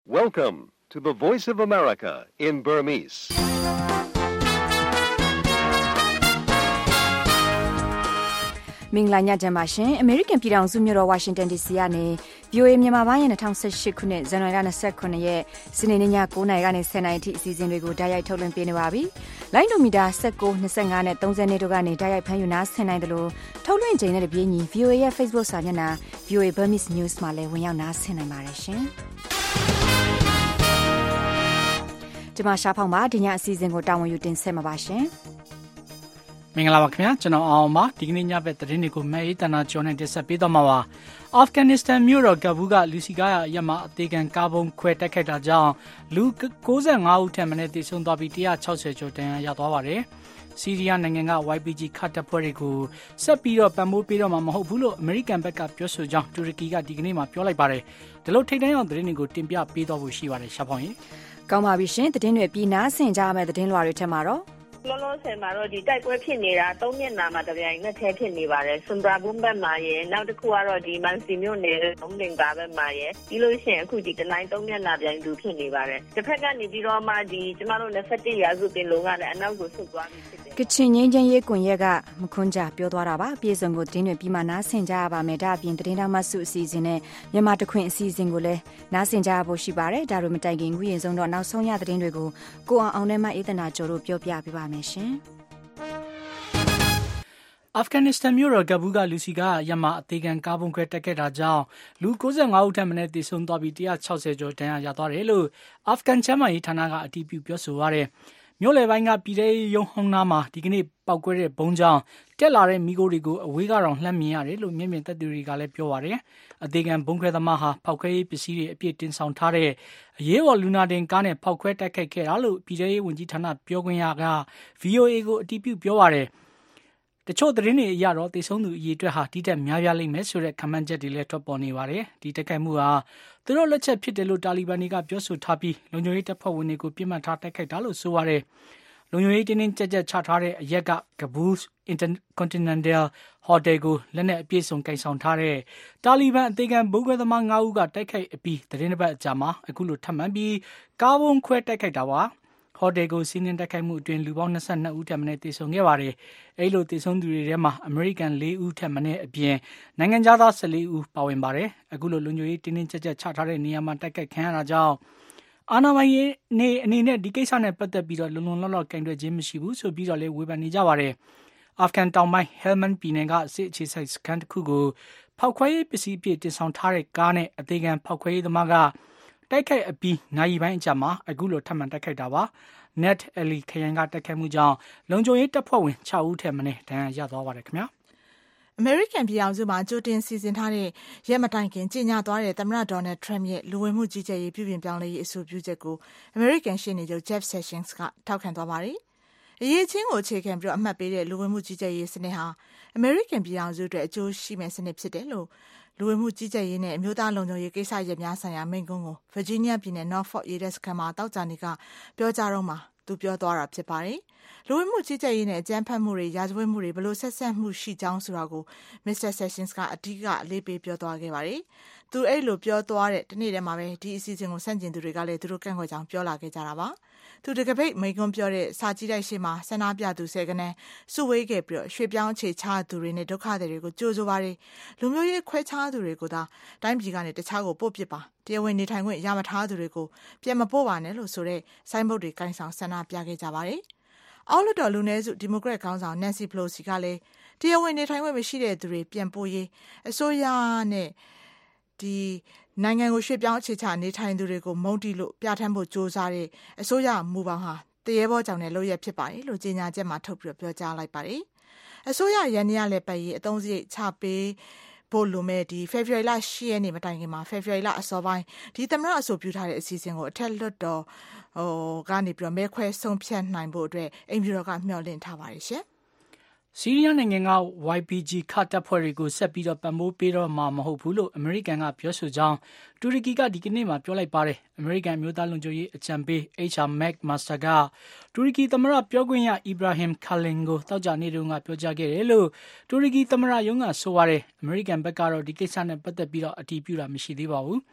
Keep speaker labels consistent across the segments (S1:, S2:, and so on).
S1: Welcome to the Voice of America in Burmese.
S2: ။မင်္ဂလာညချမ်းပါရှင်။ American ပြည်ထောင်စုမြို့တော် Washington DC ကနေ VOA မြန်မာပိုင်းရဲ့2018ခုနှစ်ဇန်နဝါရီလ29ရက်စနေနေ့ည9:00နာရီကနေ10:00နာရီအထိအစီအစဉ်တွေကိုဓာတ်ရိုက်ထုတ်လွှင့်ပေးနေပါပြီ။လိုင်းဒိုမီတာ19, 25နဲ့30နှစ်တို့ကနေဓာတ်ရိုက်ဖမ်းယူနားဆင်နိုင်တယ်လို့ထုတ်လွှင့်ချိန်နဲ့တပြေးညီ VOA ရဲ့ Facebook စာမျက်နှာ VOA Burmese News မှာလည်းဝင်ရောက်နားဆင်နိုင်ပါတယ်ရှင်။ကျွန်မရှားဖောင်ပါဒီညအစီအစဉ်ကိုတာဝန်ယူတင်ဆက်မှာပါရှင်။
S3: မင်္ဂလာပါခင်ဗျာကျွန်တော်အောင်ပါဒီကနေ့ညဘက်သတင်းတွေကိုမဲအေးတနာကျော်နဲ့တင်ဆက်ပေးတော့မှာပါအာဖဂန်နစ္စတန်မြို့တော်ကဘူးကလူစီကားရမှာအသေးခံကားပုံခွဲတိုက်ခိုက်တာကြောင့်လူ65ဦးထက်မနည်းသေဆုံးသွားပြီး160ကျော်ဒဏ်ရာရသွားပါတယ်ဆီးရီးယားနိုင်ငံက YPG ခတ်တပ်ဖွဲ့တွေကိုဆက်ပြီးတော့ပံ့ပိုးပေးတော့မှာမဟုတ်ဘူးလို့အမေရိကန်ဘက်ကပြောဆိုကြောင်းတူရကီကဒီကနေ့မှပြောလိုက်ပါတယ်ဒီလိုထိပ်တန်းအောင်သတင်းတွေကိုတင်ပြပေးတော့ဖို့ရှိပါတယ်ရှာဖောင်းရင်
S2: ကောင်းပါပြီရှင်သတင်းတွေပြီးနားဆင်ကြရမယ့်သတင်းလွှာတွေထက်မှာတော့
S4: လောလောဆယ်မှာတော့ဒီတိုက်ပွဲဖြစ်နေတာ3မျက်နှာမှာတပြိုင်နက်တည်းဖြစ်နေပါတယ်ဆွန်ဒရာဘုံဘက်မှာရယ်နောက်တစ်ခုကတော့ဒီမန်စီမြို့နယ်သုံးတင်ကားဘက်မှာရယ်ပြီးလို့ရှိရင်အခုဒီတနိုင်း3မျက်နှာပြိုင်သူဖြစ်နေပါတယ်တစ်ဖက်ကနေပြီးတော့မှဒီကျမတို့21ရာစုပင်လုံးကလည်းအနောက်ကိုဆုတ်သွားပြီဖြစ်တယ်
S2: ကချင်ငင်းချင်းရေးကွန်ရက်ကမခွန်းကြပြောသွားတာပါပြည်စုံကိုတင်းတွေပြီးမှနားဆင်ကြရပါမယ်ဒါအပြင်သတင်းတော်မှစုအစီအစဉ်နဲ့မြန်မာတခွင်အစီအစဉ်ကိုလည်းနားဆင်ကြရဖို့ရှိပါတယ်ဒါတို့မတိုင်ခင်ခုရင်ဆုံးတော့နောက်ဆုံးရသတင်းတွေကိုကိုအောင်နဲ့မအေးသနာကျော်တို့ပြောပြပေးပါမယ်ရှင်
S3: အာဖဂန်နစ္စတန်မြို့တော်ကဘူးကလူစီကားရမှာအသေးခံကားပုံခွဲတက်ခဲ့တာကြောင့်လူ65ဦးထက်မနည်းသေဆုံးသွားပြီး160ကျော်ဒဏ်ရာရသွားတယ်လို့အာဖဂန်ချမ်းမာရေးဌာနကအတည်ပြုပြောဆိုရတယ်။မြို့လယ်ပိုင်းကပြည်ထောင်ရုံးဟောင်းနားမှာဒီကနေ့ပောက်ကွဲတဲ့ဘုံကြောင့်တက်လာတဲ့မီးခိုးတွေကိုအဝေးကတော့လှမ်းမြင်ရတယ်လို့မျက်မြင်သက်သေတွေကလည်းပြောပါတယ်။အသေးခံဘုံခွဲသမားဟာဖောက်ခွဲရေးပစ္စည်းတွေအပြည့်တင်ဆောင်ထားတဲ့အရေးပေါ်လူနာတင်ကားနဲ့ဖောက်ခွဲတိုက်ခိုက်ခဲ့တာလို့ပြည်ထောင်ရေးဝန်ကြီးဌာနပြောခွင့်ရက VOA ကိုအတည်ပြုပြောပါတယ်။တချို့သတင်းတွေအရတော့သေဆုံးသူအရေအတွက်ဟာဒီတက်များပြားလိမ့်မယ်ဆိုတဲ့ခန့်မှန်းချက်တွေလည်းထွက်ပေါ်နေပါတယ်။ဒီတိုက်ခိုက်မှုဟာသူတို့လက်ချက်ဖြစ်တယ်လို့တာလီဘန်တွေကပြောဆိုထားပြီးလုံခြုံရေးတပ်ဖွဲ့ဝင်တွေကိုပြစ်မှတ်ထားတိုက်ခိုက်တာလို့ဆိုပါတယ်။လုံခြုံရေးတင်းတင်းကြပ်ကြပ်ချထားတဲ့အရက်ကကဘူး Intercontinental Hotel ကိုလက်နက်အပြည့်စုံကင်ဆောင်ထားတဲ့တာလီဘန်အသေးခံဘုံခွဲသမား9ဦးကတိုက်ခိုက်အပြီးသတင်းတစ်ပတ်အကြာမှာအခုလိုထပ်မံပြီးကားဘုံခွဲတိုက်ခိုက်တာပါဟိုတယ်ကိုစီးနင်းတိုက်ခိုက်မှုအတွင်းလူပေါင်း22ဦးထက်မနည်းသေဆုံးခဲ့ပါတယ်။အဲဒီလိုသေဆုံးသူတွေထဲမှာအမေရိကန်4ဦးထက်မနည်းအပြင်နိုင်ငံခြားသား14ဦးပါဝင်ပါတယ်။အခုလိုလူမျိုးရေးတင်းတင်းကြပ်ကြပ်ချထားတဲ့နေရာမှာတိုက်ခိုက်ခံရတာကြောင့်အာဏာပိုင်အနေနဲ့ဒီကိစ္စနဲ့ပတ်သက်ပြီးတော့လုံလုံလောက်လောက်ကင်တွယ်ခြင်းမရှိဘူးဆိုပြီးတော့လည်းဝေဖန်နေကြပါတယ်။အာဖဂန်တောင်ပိုင်းဟဲလ်မန်ပြည်နယ်ကစစ်အခြေစိုက်စခန်းတစ်ခုကိုဖောက်ခွဲရေးပစ္စည်းအပြည့်တင်ဆောင်ထားတဲ့ကားနဲ့အသေးခံဖောက်ခွဲရေးသမားကတိုက်ခိုက်အပြီးနိုင်ပိုင်းအကြာမှာအခုလိုထပ်မံတိုက်ခိုက်တာပါ။ Net Ali ခရိုင်ကတိုက်ခိုက်မှုကြောင့်လုံခြုံရေးတပ်ဖွဲ့ဝင်6ဦးထက်မနည်းဒဏ်ရာရသွားပါတယ်ခင်ဗျာ
S5: ။ American ပြည်ထောင်စုမှာကြိုတင်စီစဉ်ထားတဲ့ရက်မတိုင်ခင်ကြေညာသွားတဲ့သမ္မတ Donald Trump ရဲ့လူဝင်မှုကြီးကြပ်ရေးပြုပြင်ပြောင်းလဲရေးအဆိုပြုချက်ကို American ရှေ့နေချုပ် Jeff Sessions ကထောက်ခံသွားပါတယ်။အရေးချင်းကိုအခြေခံပြီးအမှတ်ပေးတဲ့လူဝင်မှုကြီးကြပ်ရေးစနစ်ဟာ American ပြည်ထောင်စုအတွက်အကျိုးရှိမဲ့စနစ်ဖြစ်တယ်လို့လူဝင်မှုကြီးကြပ်ရေးနဲ့အမျိုးသားလုံခြုံရေးကိစ္စရပ်များဆိုင်ရာမိန့်ခွန်းကို Virginia ပြည်နယ် Norfolk ရေတပ်စခန်းမှာတောက်ကြနေကပြောကြားတော့မှာသူပြောသွားတာဖြစ်ပါတယ်။လူဝင်မှုကြီးကြပ်ရေးနဲ့အကြမ်းဖက်မှုတွေရာဇဝတ်မှုတွေဘလို့ဆက်ဆက်မှုရှိကြောင်းဆိုတာကို Mr. Sessions ကအဓိကအလေးပေးပြောသွားခဲ့ပါတယ်။သူအဲ့လိုပြောသွားတဲ့တနေ့တည်းမှာပဲဒီအစီအစဉ်ကိုဆန့်ကျင်သူတွေကလည်းသူတို့ကန့်ကွက်ကြောင်းပြောလာခဲ့ကြတာပါ။သူတကပိတ်မိန့်ခွန်းပြောတဲ့စာကြည့်တိုက်ရှိမှာဆန္ဒပြသူ10ခန်းစုဝေးခဲ့ပြီးရွှေပြောင်းအခြေချသူတွေနဲ့ဒုက္ခသည်တွေကိုကြိုးဆိုပါတယ်။လူမျိုးရေးခွဲခြားသူတွေကိုသာတိုင်းပြည်ကနေတခြားကိုပို့ပစ်ပါတရားဝင်နေထိုင်ခွင့်ရမထားသူတွေကိုပြန်မပို့ပါနဲ့လို့ဆိုတဲ့ဆိုင်းဘုတ်တွေကင်ဆောင်ဆန္ဒပြခဲ့ကြပါတယ်။အောက်လွှတ်တော်လူနည်းစုဒီမိုကရက်ခေါင်းဆောင် Nancy Pelosi ကလည်းတရားဝင်နေထိုင်ခွင့်မရှိတဲ့သူတွေပြန်ပို့ရေးအစိုးရနဲ့ဒီနိုင်ငံကိုရွှေ့ပြောင်းအခြေချနေထိုင်သူတွေကိုမုန်းတီးလို့ပြဋ္ဌာန်းဖို့ကြိုးစားတဲ့အစိုးရမူပေါင်းဟာတရေဘောကြောင့်လည်းလုပ်ရဖြစ်ပါတယ်လို့ကြေညာချက်မှာထုတ်ပြီးပြောကြားလိုက်ပါတယ်။အစိုးရရန်ရလည်းပတ်ရေးအသုံးစရိတ်ချပေးဖို့လိုမဲ့ဒီဖေဖော်ဝါရီလ10ရက်နေ့မတိုင်ခင်မှာဖေဖော်ဝါရီလအစောပိုင်းဒီသမ္မတအဆိုပြုထားတဲ့အစီအစဉ်ကိုအထက်လွှတ်တော်ကနေပြီးမဲခွဲဆုံးဖြတ်နိုင်ဖို့အတွက်အိမ်ဖြူတော်ကမျှော်လင့်ထားပါတယ်ရှင်။
S3: ဆီးရီးယားနိုင်ငံက YPG ခတ်တပ်ဖွဲ့တွေကိုဆက်ပြီးတော့ပံ့ပိုးပေးတော့မှာမဟုတ်ဘူးလို့အမေရိကန်ကပြောဆိုကြောင်းတူရကီကဒီကနေ့မှပြောလိုက်ပါတယ်။အမေရိကန်မျိုးသားလုံခြုံရေးအကြံပေး HR McMaster ကတူရကီသမ္မတပြောခွင့်ရ Ibrahim Kalin ကိုတောက်ကြနေတုန်းကပြောကြားခဲ့တယ်လို့တူရကီသမ္မတရုံးကဆိုပါတယ်။အမေရိကန်ဘက်ကတော့ဒီကိစ္စနဲ့ပတ်သက်ပြီးတော့အတည်ပြုတာမရှိသေးပါဘူး။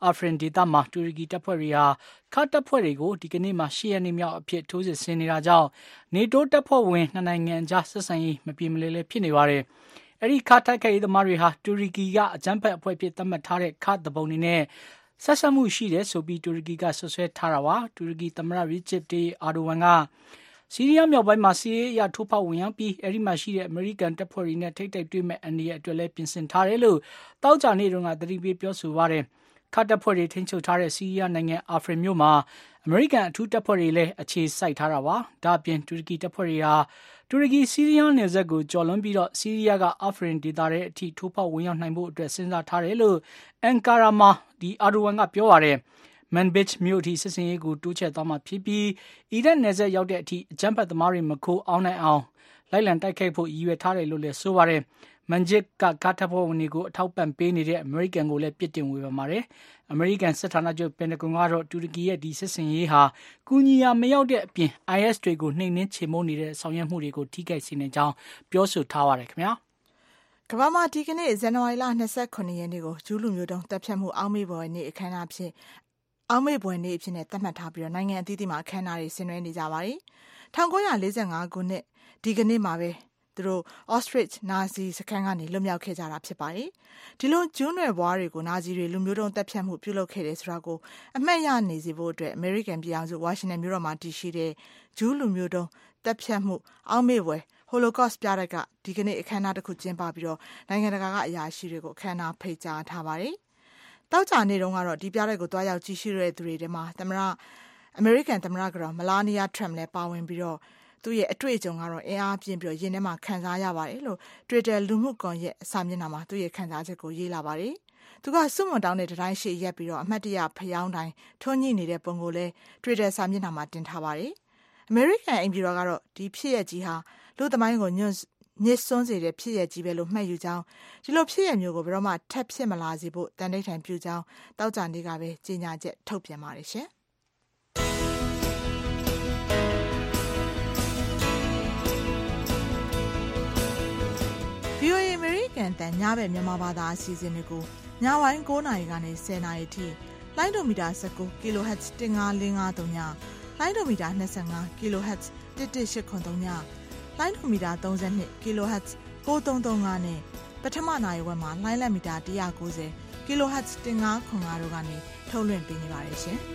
S3: အာဖရင်ဒေသမှာတူရကီတပ်ဖွဲ့တွေဟာခါတပ်ဖွဲ့တွေကိုဒီကနေ့မှာ10 ရက်နေ့မြောက်အဖြစ်ထိုးစစ်ဆင်နေတာကြောင့်နေတိုးတပ်ဖွဲ့ဝင်2 နိုင်ငံကြားဆက်ဆံရေးမပြေမလည်လည်းဖြစ်နေပါတယ်။အဲဒီခါတိုက်ခိုက်ရေးသမားတွေဟာတူရကီကအကြမ်းဖက်အဖွဲ့ဖြစ်သတ်မှတ်ထားတဲ့ခါတပုံတွေနဲ့ဆက်ဆံမှုရှိတယ်ဆိုပြီးတူရကီကဆွဆွဲထားတာပါ။တူရကီသမ္မတရီချစ်တီအာဒိုဝမ်ကဆီးရီးယားမြောက်ပိုင်းမှာစီးရီးယားထိုးဖောက်ဝင်ရောက်ပြီးအဲဒီမှာရှိတဲ့အမေရိကန်တပ်ဖွဲ့တွေနဲ့ထိပ်တိုက်တွေ့မဲ့အနေနဲ့အတွက်လည်းပြင်ဆင်ထားတယ်လို့တောက်ကြနေတုန်းကသတိပေးပြောဆိုပါတယ်။ခါတပ်ဖွဲ့တွေထိန်းချုပ်ထားတဲ့ဆီးရီးယားနိုင်ငံအာဖရင်မြို့မှာအမေရိကန်အထူးတပ်ဖွဲ့တွေလည်းအခြေစိုက်ထားတာပါ။ဒါ့အပြင်တူရကီတပ်ဖွဲ့တွေဟာတူရကီဆီးရီးယားနယ်စပ်ကိုကျော်လွန်ပြီးတော့ဆီးရီးယားကအာဖရင်ဒေသရဲ့အထိထိုးဖောက်ဝင်ရောက်နိုင်ဖို့အတွက်စဉ်းစားထားတယ်လို့အန်ကာရာမှာအာဒိုဝမ်ကပြောပါတယ်။မန်ဘစ်မြို့အထိစစ်စင်ရေးကိုတိုးချဲ့သွားမှာဖြစ်ပြီးအီရတ်နယ်စပ်ရောက်တဲ့အထိအကြမ်းဖက်သမားတွေမခိုးအောင်နိုင်အောင်လိုက်လံတိုက်ခိုက်ဖို့ရည်ရွယ်ထားတယ်လို့လည်းဆိုပါတယ်။မန်ဂျစ်ကကာတပ်ဖွဲ့ဝင်တွေကိုအထောက်ပံ့ပေးနေတဲ့အမေရိကန်ကိုလည်းပြစ်တင်ဝေဖန်ပါတယ်။အမေရိကန်စစ်ဌာနချုပ်ပင်တဂွန်ကတော့တူရကီရဲ့ဒီစစ်စင်ရေးဟာကူညီရာမရောက်တဲ့အပြင် IS တွေကိုနှိမ်နင်းချေမှုန်းနေတဲ့ဆောင်ရွက်မှုတွေကိုထိခိုက်စေနိုင်ကြောင်းပြောဆိုထားပါတယ်ခင်ဗျာ
S5: ။ကမ္ဘာမှာဒီကနေ့ဇန်နဝါရီလ29ရက်နေ့ကိုဂျူးလူမျိုးတုံးတပ်ဖြတ်မှုအောက်မေ့ဖွယ်နေ့အခမ်းအနားဖြစ်အောက်မေ့ဖွယ်နေ့အဖြစ်နဲ့သတ်မှတ်ထားပြီးတော့နိုင်ငံအသီးသီးမှာအခမ်းအနားတွေဆင်နွှဲနေကြပါတယ်။1945ခုနှစ်ဒီကနေ့မှာပဲသူတို့ Auschwitz နာဇီစခန်းကနေလွတ်မြောက်ခဲ့ကြတာဖြစ်ပါတယ်။ဒီလိုဂျူးနွယ်ဘွားတွေကိုနာဇီတွေလူမျိုးတုံးတပ်ဖြတ်မှုပြုလုပ်ခဲ့တယ်ဆိုတာကိုအမှတ်ရနေစေဖို့အတွက်အမေရိကန်ပြည်ထောင်စုဝါရှင်တန်မြို့တော်မှာတည်ရှိတဲ့ဂျူးလူမျိုးတုံးတပ်ဖြတ်မှုအောက်မေ့ဖွယ် Holocaust ပြတိုက်ကဒီကနေ့အခမ်းအနားတစ်ခုကျင်းပပြီးတော့နိုင်ငံတကာကအရာရှိတွေကိုအခမ်းအနားဖိတ်ကြားထားပါတယ်။တောက်ကြနေတုန်းကတော့ဒီပြတိုက်ကိုတွားရောက်ကြည့်ရှုတဲ့သူတွေထဲမှာအမေရိကန်သမ္မတကတော့မလာနီယာထရမ်လည်းပါဝင်ပြီးတော့သူ့ရဲ့အတွေ့အကြုံကတော့အင်အားပြင်းပြီးတော့ရင်ထဲမှာခံစားရပါတယ်လို့ Twitter လူမှုကွန်ရက်စာမျက်နှာမှာသူ့ရဲ့ခံစားချက်ကိုရေးလာပါတယ်။သူကစွန့်မွန်တောင်းတဲ့တိုင်းရှိရက်ပြီးတော့အမှတ်တရဖျောင်းတိုင်းထွန်းညှိနေတဲ့ပုံကိုလည်း Twitter စာမျက်နှာမှာတင်ထားပါတယ်။အမေရိကန်အိမ်ဖြူတော်ကတော့ဒီဖြစ်ရပ်ကြီးဟာလူသမိုင်းကိုညှစ်စွန်းစေတဲ့ဖြစ်ရပ်ကြီးပဲလို့မှတ်ယူကြောင်းဒီလိုဖြစ်ရပ်မျိုးကိုဘယ်တော့မှထပ်ဖြစ်မလာစေဖို့တန်ဋိဌာန်ပြုကြောင်းတောက်ကြနေ့ကပဲကြေညာချက်ထုတ်ပြန်ပါတယ်ရှင်။ VOA အမေရိကန်တန်ညဘက်မြန်မာဘာသာအစီအစဉ်တွေကိုညဝိုင်း9နာရီကနေ10နာရီထိလိုင်းဒိုမီတာ19 kHz 15553ညလိုင်းဒိုမီတာ25 kHz 11883ညလိုင်းဒိုမီတာ32 kHz 9335နဲ့ပထမနာရီဝက်မှာလိုင်းလက်မီတာ190 kHz 1505တို့ကနေထုတ်လွှင့်ပေးနေပါတယ်ရှင်။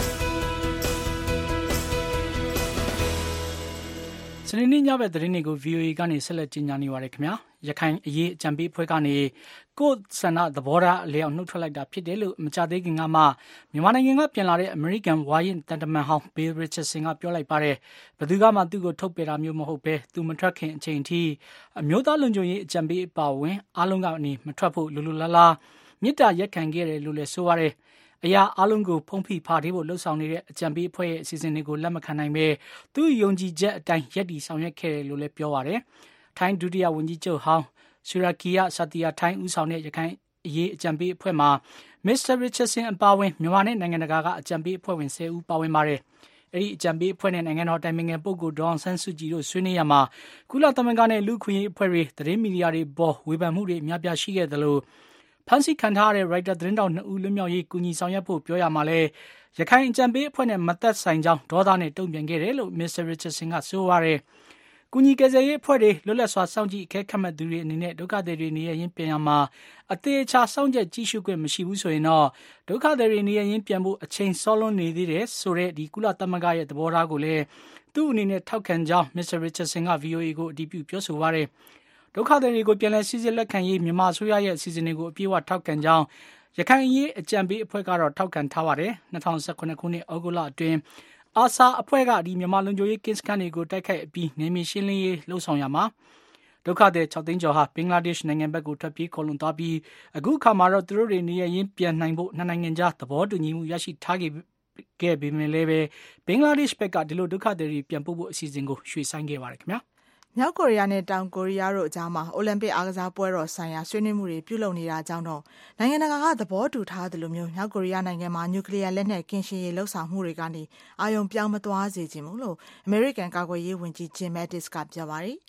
S3: စနေနေ့ညဘက်သတင်းတွေကို VOA ကနေဆက်လက်ကြီးညာနေပါရခင်ဗျာရခိုင်အရေးအကြံပေးအဖွဲ့ကနေကိုယ်ဆန္ဒသဘောထားအလျောက်နှုတ်ထွက်လိုက်တာဖြစ်တယ်လို့မကြသေးခင်ကမှမြန်မာနိုင်ငံကပြန်လာတဲ့အမေရိကန်ဝါရင်တန်တမန်ဟောင်းဘေးရစ်ချတ်ဆင်ကပြောလိုက်ပါတယ်ဘယ်သူကမှသူ့ကိုထုတ်ပယ်တာမျိုးမဟုတ်ပဲသူမထွက်ခင်အချိန်ထိအမျိုးသားလုံခြုံရေးအကြံပေးအပါဝင်အားလုံးကနေမထွက်ဖို့လူလူလားလားမြစ်တာရက်ခံခဲ့တယ်လို့လည်းဆိုပါတယ်အရာအလုံးကိုဖုံးဖိဖားသေးဖို့လှုပ်ဆောင်နေတဲ့အကြံပေးအဖွဲ့ရဲ့အစီအစဉ်တွေကိုလက်မခံနိုင်ပဲသူ့ယုံကြည်ချက်အတိုင်းရက်တီဆောင်ရွက်ခဲ့တယ်လို့လည်းပြောပါတယ်။ထိုင်းဒုတိယဝန်ကြီးချုပ်ဟောင်းဆူရာကီယာဆာတီယာထိုင်းဦးဆောင်တဲ့ရခိုင်အရေးအကြံပေးအဖွဲ့မှာမစ္စတာရစ်ချတ်ဆင်အပါဝင်မြန်မာနဲ့နိုင်ငံတကာကအကြံပေးအဖွဲ့ဝင်10ဦးပါဝင်ပါတယ်။အဲဒီအကြံပေးအဖွဲ့နဲ့နိုင်ငံတော်တိုင်ပင်ခံပုဂ္ဂိုလ်ဒေါအောင်ဆန်းစုကြည်တို့ဆွေးနွေးရမှာကုလသမဂ္ဂနဲ့လူ့အခွင့်အရေးအဖွဲ့တွေသတင်းမီဒီယာတွေပေါ်ဝေဖန်မှုတွေအများပြားရှိခဲ့တယ်လို့ဖန်စီခံထားတဲ့ရိုက်တာသတင်းတောက်2ဦးလွတ်မြောက်ရေးကူညီဆောင်ရွက်ဖို့ပြောရမှာလဲရခိုင်အကြံပေးအဖွဲ့နဲ့မသက်ဆိုင်ကြောင်းဒေါသနဲ့တုံ့ပြန်ခဲ့တယ်လို့မစ္စတာရစ်ချတ်ဆင်ကဆိုပါတယ်။ကူညီကယ်ဆယ်ရေးအဖွဲ့တွေလွတ်လပ်စွာစောင့်ကြည့်အကဲခတ်မဲ့သူတွေအနေနဲ့ဒုက္ခသည်တွေနေရရင်ပြန်ရမှာအသေးချာစောင့်ကြည့်ကြည့်ရှုခွင့်မရှိဘူးဆိုရင်တော့ဒုက္ခသည်တွေနေရရင်ပြန်ဖို့အချိန်စောလွန်းနေသေးတယ်ဆိုတဲ့ဒီကုလသမဂ္ဂရဲ့သဘောထားကိုလည်းသူ့အနေနဲ့ထောက်ခံကြောင်းမစ္စတာရစ်ချတ်ဆင်က VOA ကိုအတည်ပြုပြောဆိုပါတယ်။ဒုက္ခသည်တွေကိုပြန်လည်စိစစ်လက်ခံရေးမြန်မာအစိုးရရဲ့အစီအစဉ်တွေကိုအပြည့်အဝထောက်ခံကြောင်းရခိုင်အရေးအကြံပေးအဖွဲ့ကတော့ထောက်ခံထားပါတယ်။2019ခုနှစ်ဩဂုတ်လအတွင်းအာဆာအဖွဲ့ကဒီမြန်မာလုံခြုံရေးကင်းစခန်းတွေကိုတိုက်ခိုက်အပြီးနယ်မြေရှင်းလင်းရေးလှုံ့ဆော်ရမှာဒုက္ခသည်6သိန်းကျော်ဟာဘင်္ဂလားဒေ့ရှ်နိုင်ငံဘက်ကိုထွက်ပြေးခေါ်လွန်သွားပြီးအခုအခါမှာတော့သူတို့တွေနေရရင်ပြန်နိုင်ဖို့နှစ်နိုင်ငံကြားသဘောတူညီမှုရရှိထားခဲ့ပေမဲ့လည်းဘင်္ဂလားဒေ့ရှ်ဘက်ကဒီလိုဒုက္ခသည်တွေပြန်ပို့ဖို့အစီအစဉ်ကိုရွှေ့ဆိုင်းခဲ့ပါတယ်ခင်ဗျာ
S5: ။မြောက်ကိုရီးယားနဲ့တောင်ကိုရီးယားတို့အကြားမှာအိုလံပစ်အားကစားပွဲတော်ဆိုင်ရာဆွေးနွေးမှုတွေပြုလုပ်နေတာကြောင့်တော့နိုင်ငံတကာကသဘောတူထားသလိုမျိုးမြောက်ကိုရီးယားနိုင်ငံမှာနျူကလ িয়ার လက်နက်ကင်းရှင်းရေးလှုပ်ဆောင်မှုတွေကနေအာရုံပြောင်းမသွားစေချင်ဘူးလို့အမေရိကန်ကာကွယ်ရေးဝန်ကြီးဂျင်မက်တစ်ကပြောပါတယ်။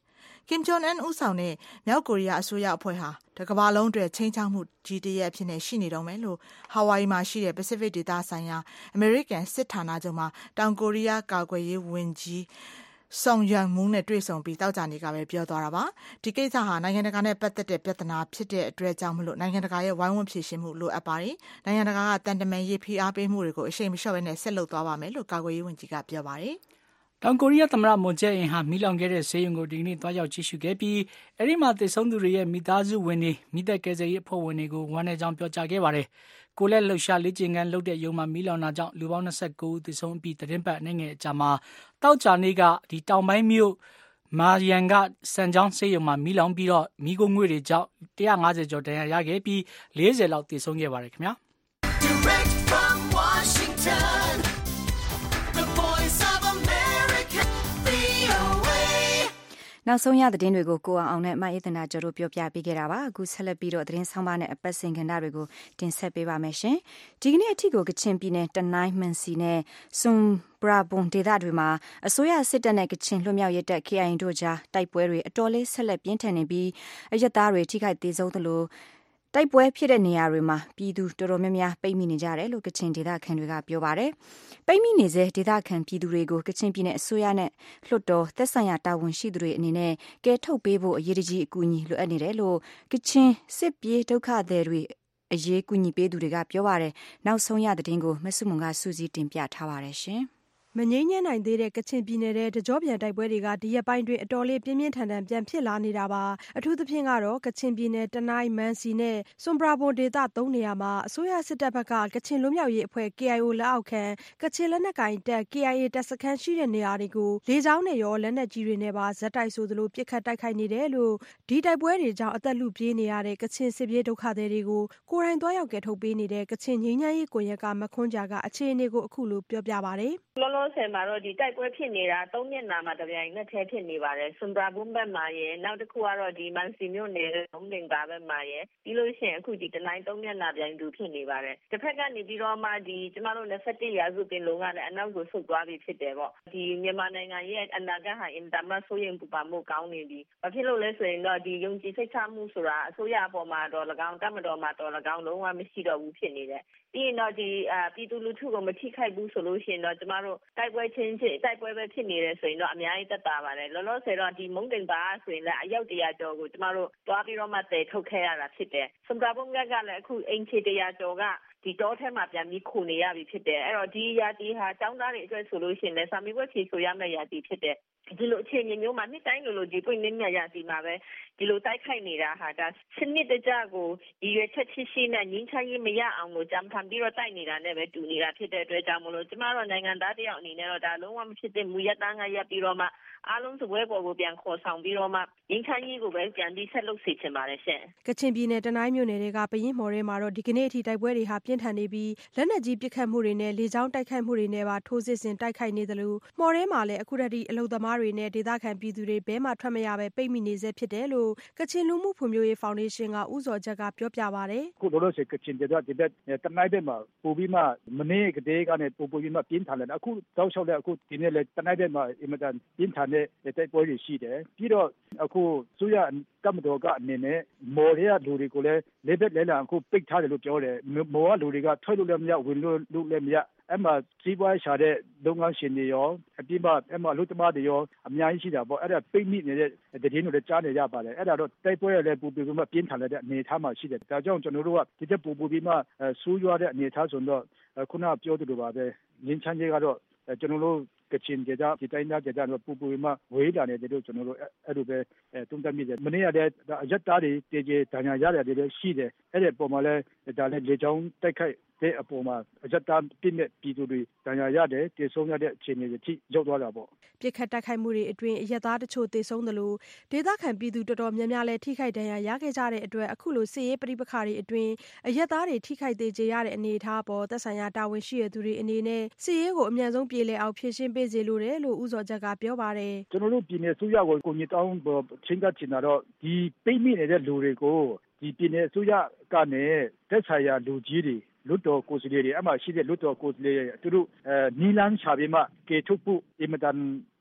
S5: Kim Jong-un ဦးဆောင်တဲ့မြောက်ကိုရီးယားအစိုးရအဖွဲ့ဟာတကမ္ဘာလုံးအတွက်ချိန်ချောက်မှုကြီးတရက်အဖြစ်နဲ့ရှိနေတော့မယ်လို့ဟာဝိုင်မှာရှိတဲ့ Pacific ဒေသဆိုင်ရာ American စစ်ဌာနချုပ်မှာတောင်ကိုရီးယားကာကွယ်ရေးဝန်ကြီးSong Yun-moon နဲ့တွေ့ဆုံပြီးတောက်ကြနေကပဲပြောသွားတာပါဒီကိစ္စဟာနိုင်ငံတကာနဲ့ပတ်သက်တဲ့ပြဿနာဖြစ်တဲ့အတွက်ကြောင့်မလို့နိုင်ငံတကာရဲ့ဝိုင်းဝန်းဖြေရှင်းမှုလိုအပ်ပါတယ်နိုင်ငံတကာကတန်တမန်ရေးဖိအားပေးမှုတွေကိုအရှိန်မလျှော့ဘဲနဲ့ဆက်လုပ်သွားပါမယ်လို့ကာကွယ်ရေးဝန်ကြီးကပြောပါတယ်
S3: တောင်ကိုရီးယားသမ္မတမွန်ဂျယ်အင်ဟာမိလောင်ခဲ့တဲ့ဆေးရုံကိုဒီနေ့တွားရောက်ကြည့်ရှုခဲ့ပြီးအဲဒီမှာသေဆုံးသူတွေရဲ့မိသားစုဝင်တွေမိသက်ကယ်ဆယ်ရေးအဖွဲ့ဝင်တွေကိုဝမ်းနည်းကြောင်းပြောကြားခဲ့ပါတယ်။ကိုလက်လှုပ်ရှားလေ့ကျင့်ခန်းလုပ်တဲ့ရုံမှာမိလောင်တာကြောင့်လူပေါင်း29ဦးသေဆုံးပြီးသတင်းပတ်နဲ့ငယ်အကြာမှာတောက်ကြနေ့ကဒီတောင်ပိုင်းမြို့မာယန်ကစံချောင်းဆေးရုံမှာမိလောင်ပြီးတော့မိခိုးငွေတွေကြောင့်150ကျော်ဒဏ်ရာရခဲ့ပြီး40လောက်သေဆုံးခဲ့ပါတယ်ခင်ဗျာ။ Direct from Washington
S2: နောက်ဆုံးရသတင်းတွေကိုကိုအောင်နဲ့မအေးသနာကျော်တို့ပြောပြပေးခဲ့တာပါအခုဆက်လက်ပြီးတော့သတင်းဆောင်ပါနဲ့အပတ်စဉ်ကဏ္ဍတွေကိုတင်ဆက်ပေးပါမယ်ရှင်ဒီကနေ့အထိကိုကချင်ပြည်နယ်တနိုင်းမန်စီနဲ့ဆွမ်ဘရာဘွန်ဒေသတွေမှာအစိုးရစစ်တပ်နဲ့ကချင်လွတ်မြောက်ရေးတပ် KIA တို့ကြားတိုက်ပွဲတွေအတော်လေးဆက်လက်ပြင်းထန်နေပြီးအရက်သားတွေထိခိုက်သေးဆုံးသလိုတိုက်ပွဲဖြစ်တဲ့နေရာတွေမှာပြည်သူတော်တော်များများပိတ်မိနေကြတယ်လို့ကချင်ဒေသခံတွေကပြောပါတယ်။ပိတ်မိနေစေဒေသခံပြည်သူတွေကိုကချင်ပြည်နယ်အစိုးရနဲ့လွှတ်တော်သက်ဆိုင်ရာတာဝန်ရှိသူတွေအနေနဲ့ကယ်ထုတ်ပေးဖို့အရေးကြီးအကူအညီလိုအပ်နေတယ်လို့ကချင်စစ်ပြေးဒုက္ခသည်တွေအရေးကူညီပေးသူတွေကပြောပါတယ်။နောက်ဆုံးရသတင်းကိုမဆုမွန်ကစူးစီးတင်ပြထားပါတယ်ရှင်။
S6: မငြိမ်းချမ်းနိုင်သေးတဲ့ကချင်ပြည်နယ်ထဲတကြောပြန်တိုက်ပွဲတွေကဒီရက်ပိုင်းတွင်အတော်လေးပြင်းပြင်းထန်ထန်ပြန်ဖြစ်လာနေတာပါအထူးသဖြင့်ကတော့ကချင်ပြည်နယ်တနိုင်းမန်စီနဲ့ဆွမ်ဘရာဘွန်ဒေသ3နေရာမှာအစိုးရစစ်တပ်ဘက်ကကချင်လွတ်မြောက်ရေးအဖွဲ့ KIO လက်အောက်ခံကချင်လက်နက်ကိုင်တပ် KIA တပ်စခန်းရှိတဲ့နေရာတွေကိုလေကြောင်းနဲ့ရောလက်နက်ကြီးတွေနဲ့ပါဇက်တိုက်ဆိုသလိုပစ်ခတ်တိုက်ခိုက်နေတယ်လို့ဒီတိုက်ပွဲတွေကြောင့်အသက်လူပြေးနေရတဲ့ကချင်စစ်ပြေးဒုက္ခသည်တွေကိုကိုယ်တိုင်သွားရောက်ကယ်ထုတ်ပေးနေတဲ့ကချင်ငြိမ်းချမ်းရေးကွန်ရက်ကမခွန်းကြာကအခြေအနေကိုအခုလိုပြောပြပါတယ်
S4: လောလောဆယ်မှာတော့ဒီတိုက်ပွဲဖြစ်နေတာ3မျက်နှာမှာတပြိုင်နက်တည်းဖြစ်နေပါတယ်ဆွမ်ဘရာဘွန်ဘက်မှာရယ်နောက်တစ်ခုကတော့ဒီမန်စီမြို့နယ်လုံးလင်ပါဘက်မှာရယ်ပြီးလို့ရှိရင်အခုဒီတနိုင်း3မျက်နှာပြိုင်သူဖြစ်နေပါတယ်တစ်ဖက်ကနေပြီးတော့မှဒီကျမတို့21ရာစုပင်လုံးကလည်းအနောက်ကိုဆုတ်သွားပြီဖြစ်တယ်ပေါ့ဒီမြန်မာနိုင်ငံရဲ့အနာဂတ်ဟာအင်တာမဆိုရင်ပူပါမှုကောင်းနေပြီဘာဖြစ်လို့လဲဆိုရင်တော့ဒီယုံကြည်စိတ်ချမှုဆိုတာအစိုးရအပေါ်မှာတော့၎င်းတပ်မတော်မှာတော့၎င်းလုံးဝမရှိတော့ဘူးဖြစ်နေတယ်ပြီးရင်တော့ဒီပြည်သူလူထုကိုမထိခိုက်ဘူးဆိုလို့ရှိရင်တော့ကျမတို့တိုက်ပွဲချင်းတိုက်ပွဲပဲဖြစ်နေတယ်ဆိုရင်တော့အများကြီးသက်သာပါတယ်လောလောဆယ်တော့ဒီမုံတင်ပါဆိုရင်လည်းအယောက်100ကျော်ကိုကျမတို့တွားပြီးတော့မှတည်ထုတ်ခဲ့ရတာဖြစ်တယ်ဆွမ်ဘရာဘုံကလည်းအခုအင်ချီ100ကျော်ကဒီတော့ထဲမှာပြန်ပြီးခုနေရပြီဖြစ်တယ်အဲ့တော့ဒီရာတီဟာចောင်းသားတွေအတွက်ဆိုလို့ရှိရင်လည်းစာမေးပွဲဖြေဆိုရမယ့်ရာတီဖြစ်တယ်ဒီလိုအခြေအနေမျိုးမှာနှစ်တိုင်းလိုဒီပွင့်လင်းမြရာတီမှာပဲဒီလိုတိုက်ခိုက်နေတာဟာဒါစနစ်တကျကိုဒီရွေချက်ချစ်ရှိနဲ့ငင်းချရေးမရအောင်လို့ကြံဖန်ပြီးတော့တိုက်နေတာနဲ့ပဲတူနေတာဖြစ်တဲ့အတွက်ကြောင့်မလို့ကျမတို့နိုင်ငံသားတယောက်အနေနဲ့တော့ဒါလုံးဝမဖြစ်တဲ့မူရတန်းကရပ်ပြီးတော့မှအားလုံးစပွဲပေါ်ကိုပြန်ခေါ်ဆောင်ပြီးတော့မှငင်းချရေးကိုပဲပြန်ပြီးဆက်လုပ်စေချင်ပါတယ်ရှင်
S6: ကချင်ပြည်နယ်တနိုင်းမြို့နယ်တွေကပရင်မော်ထဲမှာတော့ဒီကနေ့အထိတိုက်ပွဲတွေဟာပြင်းထန်နေပြီးလက်နက်ကြီးပစ်ခတ်မှုတွေနဲ့လေကြောင်းတိုက်ခိုက်မှုတွေနဲ့ပါထိုးစစ်ဆင်တိုက်ခိုက်နေသလိုမော်ထဲမှာလည်းအခုတည်းအလုံသမားတွေနဲ့ဒေသခံပြည်သူတွေဘဲမှထွက်မရပဲပိတ်မိနေစေဖြစ်တယ်လို့ကချင်လူမှုဖွံ့ဖြိုးရေးဖောင်ဒေးရှင်းကဦးစောချက်ကပြောပြပါတယ်
S7: အခုလောလောဆယ်ကချင်ဒေသဒီဘက်တနိုင်းဘက်မှာပို့ပြီးမှမနေ့ကတည်းကနေပို့ပြီးမှပြင်းထန်တယ်အခုတောက်လျှောက်လည်းအခုဒီနေ့လည်းတနိုင်းဘက်မှာအင်မတန်ပြင်းထန်တဲ့တိုက်ပွဲတွေရှိတယ်ပြီးတော့အခုဆိုရတပ်မတော်ကအနေနဲ့မော်ရဲလူတွေကိုလည်းလက်ဘက်လဲလာအခုပိတ်ထားတယ်လို့ပြောတယ်မော်ကလူတွေကထွက်လို့လည်းမရဝင်လို့လည်းမရအဲ့မှာစီးပွားရှာတဲ့လုပ်ငန်းရှင်တွေရောအပြစ်မှအဲ့မှာလူသမားတွေရောအများကြီးရှိတာပေါ့အဲ့ဒါပိတ်မိနေတဲ့တည်င်းတွေလည်းကြားနေရပါတယ်အဲ့ဒါတော့တိုက်ပွဲလည်းပူပြီးမှပြင်းထန်တဲ့အနေအထားမှာရှိတယ်ဒါကြောင့်ကျွန်တော်တို့ကဒီတက်ပူပြီးမှဆူးရွားတဲ့အနေအထားဆိုတော့ခုနပြောသလိုပါပဲငင်းချမ်းကြီးကတော့ကျွန်တော်တို့ကချင်ဒေသဒီတိုင်းသားဒေသတော့ပူမှဝေးလာနေတယ်လို့ကျွန်တော်တို့အဲ့လိုပဲတုံ့တက်မိတယ်မနေ့ကလည်းအရက်သားတွေတေကျေဒဏ်ရာရတယ်တွေလည်းရှိတယ်အဲ့ဒီပုံမှာလည်းဒါလည်းလေကြောင်းတိုက်ခိုက်တဲ့အပေါ်မှာအရက်သားပြည့်မဲ့ပြည်သူတွေဒဏ်ရာရတယ်တေဆုံးရတဲ့အခြေအနေတွေထိရောက်သွားတာပေါ့
S6: ပြစ်ခတ်တိုက်ခိုက်မှုတွေအတွင်းအရက်သားတချို့တေဆုံးတယ်လို့ဒေသခံပြည်သူတော်တော်များများလည်းထိခိုက်ဒဏ်ရာရခဲ့ကြတဲ့အတွက်အခုလိုစစ်ရေးပဋိပက္ခတွေအတွင်းအရက်သားတွေထိခိုက်သေးကြရတဲ့အနေအထားပေါ်သက်ဆိုင်ရာတာဝန်ရှိတဲ့သူတွေအနေနဲ့စစ်ရေးကိုအမြန်ဆုံးပြေလည်အောင်ဖြည့်ရှင်းပေးစေလိုတယ်လို့ဦးစောချက်ကပြောပါတယ်
S7: ကျွန်တော်တို့ပြည်နယ်စုရကိုကိုကြီးတောင်းချင်းကချင်တော့ဒီပိတ်မိနေတဲ့လူတွေကိုဒီပြည်နယ်စုရကနေသက်ဆိုင်ရာလူကြီးတွေလွတ်တော်ကိုယ်စားလှယ်တွေအမှရှိတဲ့လွတ်တော်ကိုယ်စားလှယ်သူတို့နီလန်းချပြီးမှကေထုတ်ဖို့အင်မတန်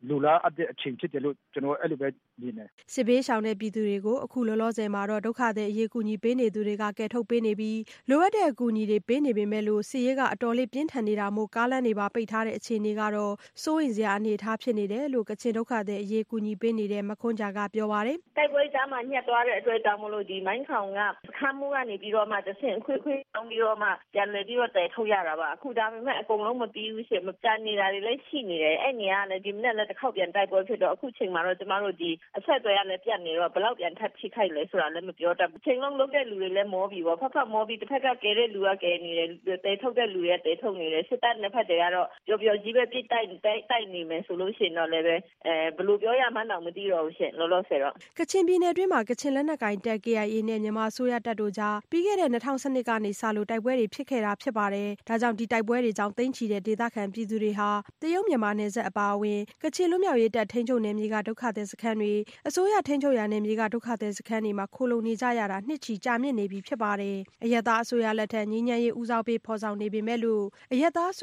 S7: လူလားအပ်တဲ့အချိန်ဖြစ်တယ်လို့ကျွန်တော်အဲ့လိုပဲမြင်တယ်
S6: စစ်ဘေးရှောင်တဲ့ပြည်သူတွေကိုအခုလောလောဆယ်မှာတော့ဒုက္ခသည်အရေးကူညီပေးနေသူတွေကကယ်ထုတ်ပေးနေပြီးလိုအပ်တဲ့အကူအညီတွေပေးနေပေမဲ့လို့စစ်ရေးကအတော်လေးပြင်းထန်နေတာမို့ကားလမ်းတွေပါပိတ်ထားတဲ့အခြေအနေကတော့စိုးရိမ်စရာအနေအထားဖြစ်နေတယ်လို့ကချင်ဒုက္ခသည်အရေးကူညီပေးနေတဲ့မခွန်ဂျာကပြောပါတယ်
S4: တိုက်ပွဲကြားမှာညှက်သွားတဲ့အတွက်ကြောင့်မလို့ဒီမိုင်းခေါင်ကစခန်းမှုကနေပြီးတော့မှတစ်ဆင့်ခွေးတောင်းပြီးတော့မှပြန်လည်ပြီးတော့တည်ထုတ်ရတာပါအခုဒါပေမဲ့အကုန်လုံးမပြီးဘူးရှင်မပြနေတာတွေလည်းရှိနေတယ်အဲ့နေရာလည်းဒီမနေ့လည်းတစ်ခေါက်ပြန်တိုက်ပွဲဖြစ်တော့အခုချိန်မှာတော့ကျမတို့ဒီအဆက်အသွယ်ရလည်းပြတ်နေတော့ဘယ်လောက်ပြန်ထပ်ထိခိုက်လဲဆိုတာလည်းမပြောတတ်ဘူးချိန်လုံးလုံးတဲ့လူတွေလည်းမောပြီပေါ့ဖက်မောပြီတစ်ဖက်ကကဲတဲ့လူကကဲနေတယ်တဲထုတ်တဲ့လူတွေတဲထုတ်နေတယ်စစ်တပ်နှစ်ဖက်တွေကတော့ပျော်ကြီးပဲပြစ်တိုက်နေမယ်ဆိုလို့ရှိရင်တော့လည်းပဲဘယ်လိုပြောရမှန်းတော့မသိတော့ဘူးရှင်လောလောဆယ်တော့
S6: ကချင်ပြည်နယ်အတွင်းမှာကချင်လက်နက်ကိုင်တပ် KIA နဲ့မြန်မာအစိုးရတပ်တို့ကြားပြီးခဲ့တဲ့2012ကနေစလို့တိုက်ပွဲတွေဖြစ်ခဲ့တာဖြစ်ပါတယ်ဒါကြောင့်ဒီတိုက်ပွဲတွေကြောင့်သိမ်းချီတဲ့ဒေသခံပြည်သူတွေဟာတရုတ်မြန်မာနယ်စပ်အပါအဝင်ကချင်လူမျိုးရေးတပ်ထိန်းချုပ်နယ်မြေကဒုက္ခသည်စခန်းတွေအစိုးရထိန်းချုပ်ရာနယ်မြေကဒုက္ခသည်စခန်းတွေမှာခိုလုံနေကြရတာနှစ်ချီကြာမြင့်နေပြီဖြစ်ပါတယ်အရက်သားအစိုးရလက်ထက်ငြိမ်းချမ်းရေးဦးစားပေးဖော်ဆောင်နေပေမဲ့လို့အ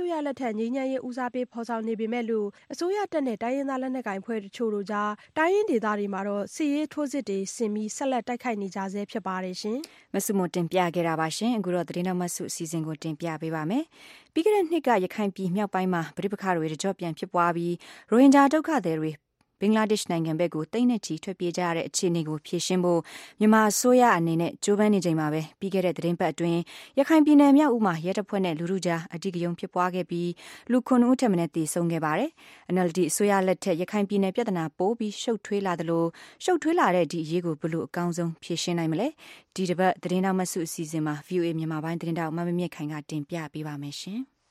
S6: စိုးရတပ်နဲ့တိုင်းရင်းသားလက်နက်ကိုင်ဖွဲ့တချို့တို့ကြားတိုင်းရင်းဒေသတွေမှာတော့စစ်ရေးထိုးစစ်တွေဆင်ပြီးဆက်လက်တိုက်ခိုက်နေကြဆဲဖြစ်ပါတယ်ရှင်
S2: မဆုမတင်ပြခဲ့တာပါရှင်အခုတော့သတင်းတော်မဆုအစီအစဉ်ကိုတင်ပြပေးပါမယ်ပြီးခဲ့တဲ့နှစ်ကရခိုင်ပြည်မြောက်ပိုင်းမှာပဋိပက္ခတွေတကြော့ပြန်ဖြစ်ပွားပြီးရိုဟင်ဂျာဒုက္ခသည်တွေဘင်္ဂလားဒေ့ရှ်နိုင်ငံဘက်ကိုတိတ်နဲ့ချီထွက်ပြေးကြရတဲ့အခြေအနေကိုဖြေရှင်းဖို့မြန်မာအစိုးရအနေနဲ့ကြိုးပမ်းနေချိန်မှာပဲပြီးခဲ့တဲ့သတင်းပတ်အတွင်းရခိုင်ပြည်နယ်မြောက်ဦးမှာရဲတပ်ဖွဲ့နဲ့လူထုကြားအဓိကရုဏ်းဖြစ်ပွားခဲ့ပြီးလူ9ဦးထက်မနည်းသေဆုံးခဲ့ပါတယ်။ NLD အစိုးရလက်ထက်ရခိုင်ပြည်နယ်ပြဿနာပိုပြီးရှုပ်ထွေးလာသလိုရှုပ်ထွေးလာတဲ့ဒီအရေးကိုဘယ်လိုအကောင်းဆုံးဖြေရှင်းနိုင်မလဲ။ဒီတစ်ပတ်သတင်းတော်မဆုအစီအစဉ်မှာ VOA မြန်မာပိုင်းသတင်းတောက်မမမြင့်ခိုင်ကတင်ပြပေးပါမယ်ရှင်။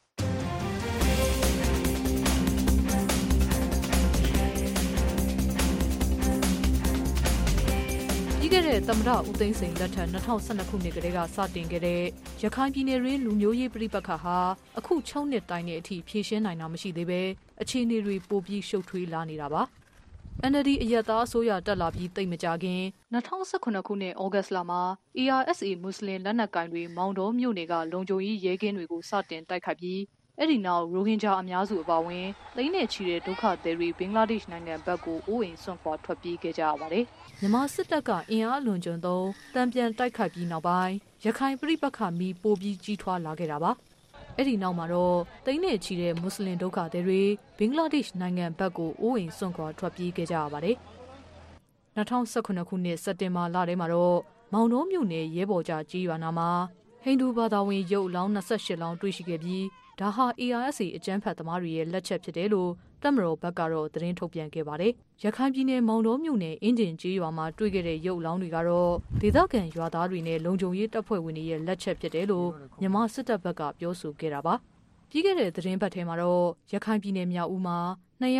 S8: ပြီးခဲ့တဲ့သမ္မတဦးသိန်းစိန်လက်ထက်2012ခုနှစ်ကတည်းကစတင်ခဲ့တဲ့ရခိုင်ပြည်နယ်တွင်းလူမျိုးရေးပဋိပက္ခဟာအခု6နှစ်တိုင်တဲ့အထိဖြေရှင်းနိုင်တာမရှိသေးပဲအခြေအနေတွေပိုပြီးရှုပ်ထွေးလာနေတာပါ။ NLD အရက်သားအစိုးရတက်လာပြီးသိပ်မကြခင်2018ခုနှစ်ဩဂတ်လမှာ ARSA မွတ်စလင်လက်နက်ကိုင်တွေမောင်တောမြို့နယ်ကလုံခြုံရေးရဲကင်းတွေကိုစတင်တိုက်ခိုက်ပြီးအဲ့ဒီနောက်ရိုဟင်ဂျာအများစုအပါအဝင်သိန်းနဲ့ချီတဲ့ဒုက္ခသည်တွေဘင်္ဂလားဒေ့ရှ်နိုင်ငံဘက်ကိုအိုးအိမ်စွန့်ခွာထွက်ပြေးခဲ့ကြရပါတယ်။မြန်မာစစ်တပ်ကအင်အားအလွန်ကျွံသုံးတံပြန်တိုက်ခိုက်ပြီးနောက်ပိုင်းရခိုင်ပြည်ပခါမီပိုပြီးကြီးထွားလာခဲ့တာပါ။အဲ့ဒီနောက်မှာတော့သိန်းနဲ့ချီတဲ့မွတ်စလင်ဒုက္ခသည်တွေဘင်္ဂလားဒေ့ရှ်နိုင်ငံဘက်ကိုအိုးအိမ်စွန့်ခွာထွက်ပြေးခဲ့ကြရပါတယ်။2019ခုနှစ်စက်တင်ဘာလထဲမှာတော့မောင်တောမြို့နယ်ရဲဘော်ကြားကြီးရွာနာမှာဟိန္ဒူဘာသာဝင်ရုပ်အလောင်း28လောင်းတွေ့ရှိခဲ့ပြီးဒါဟာ ARSA အကြမ်းဖက်သမားတွေရဲ့လက်ချက်ဖြစ်တယ်လို့တပ်မတော်ဘက်ကတော့သတင်းထုတ်ပြန်ခဲ့ပါတယ်။ရခိုင်ပြည်နယ်မောင်တောမြို့နယ်အင်းဒင်ကျေးရွာမှာတွေ့ခဲ့တဲ့ရုပ်အလောင်းတွေကတော့ဒေသခံရွာသားတွေနဲ့လုံခြုံရေးတပ်ဖွဲ့ဝင်တွေရဲ့လက်ချက်ဖြစ်တယ်လို့မြန်မာစစ်တပ်ဘက်ကပြောဆိုခဲ့တာပါ။ပြီးခဲ့တဲ့သတင်းပတ်ထဲမှာတော့ရခိုင်ပြည်နယ်မြောက်ဦးမှာ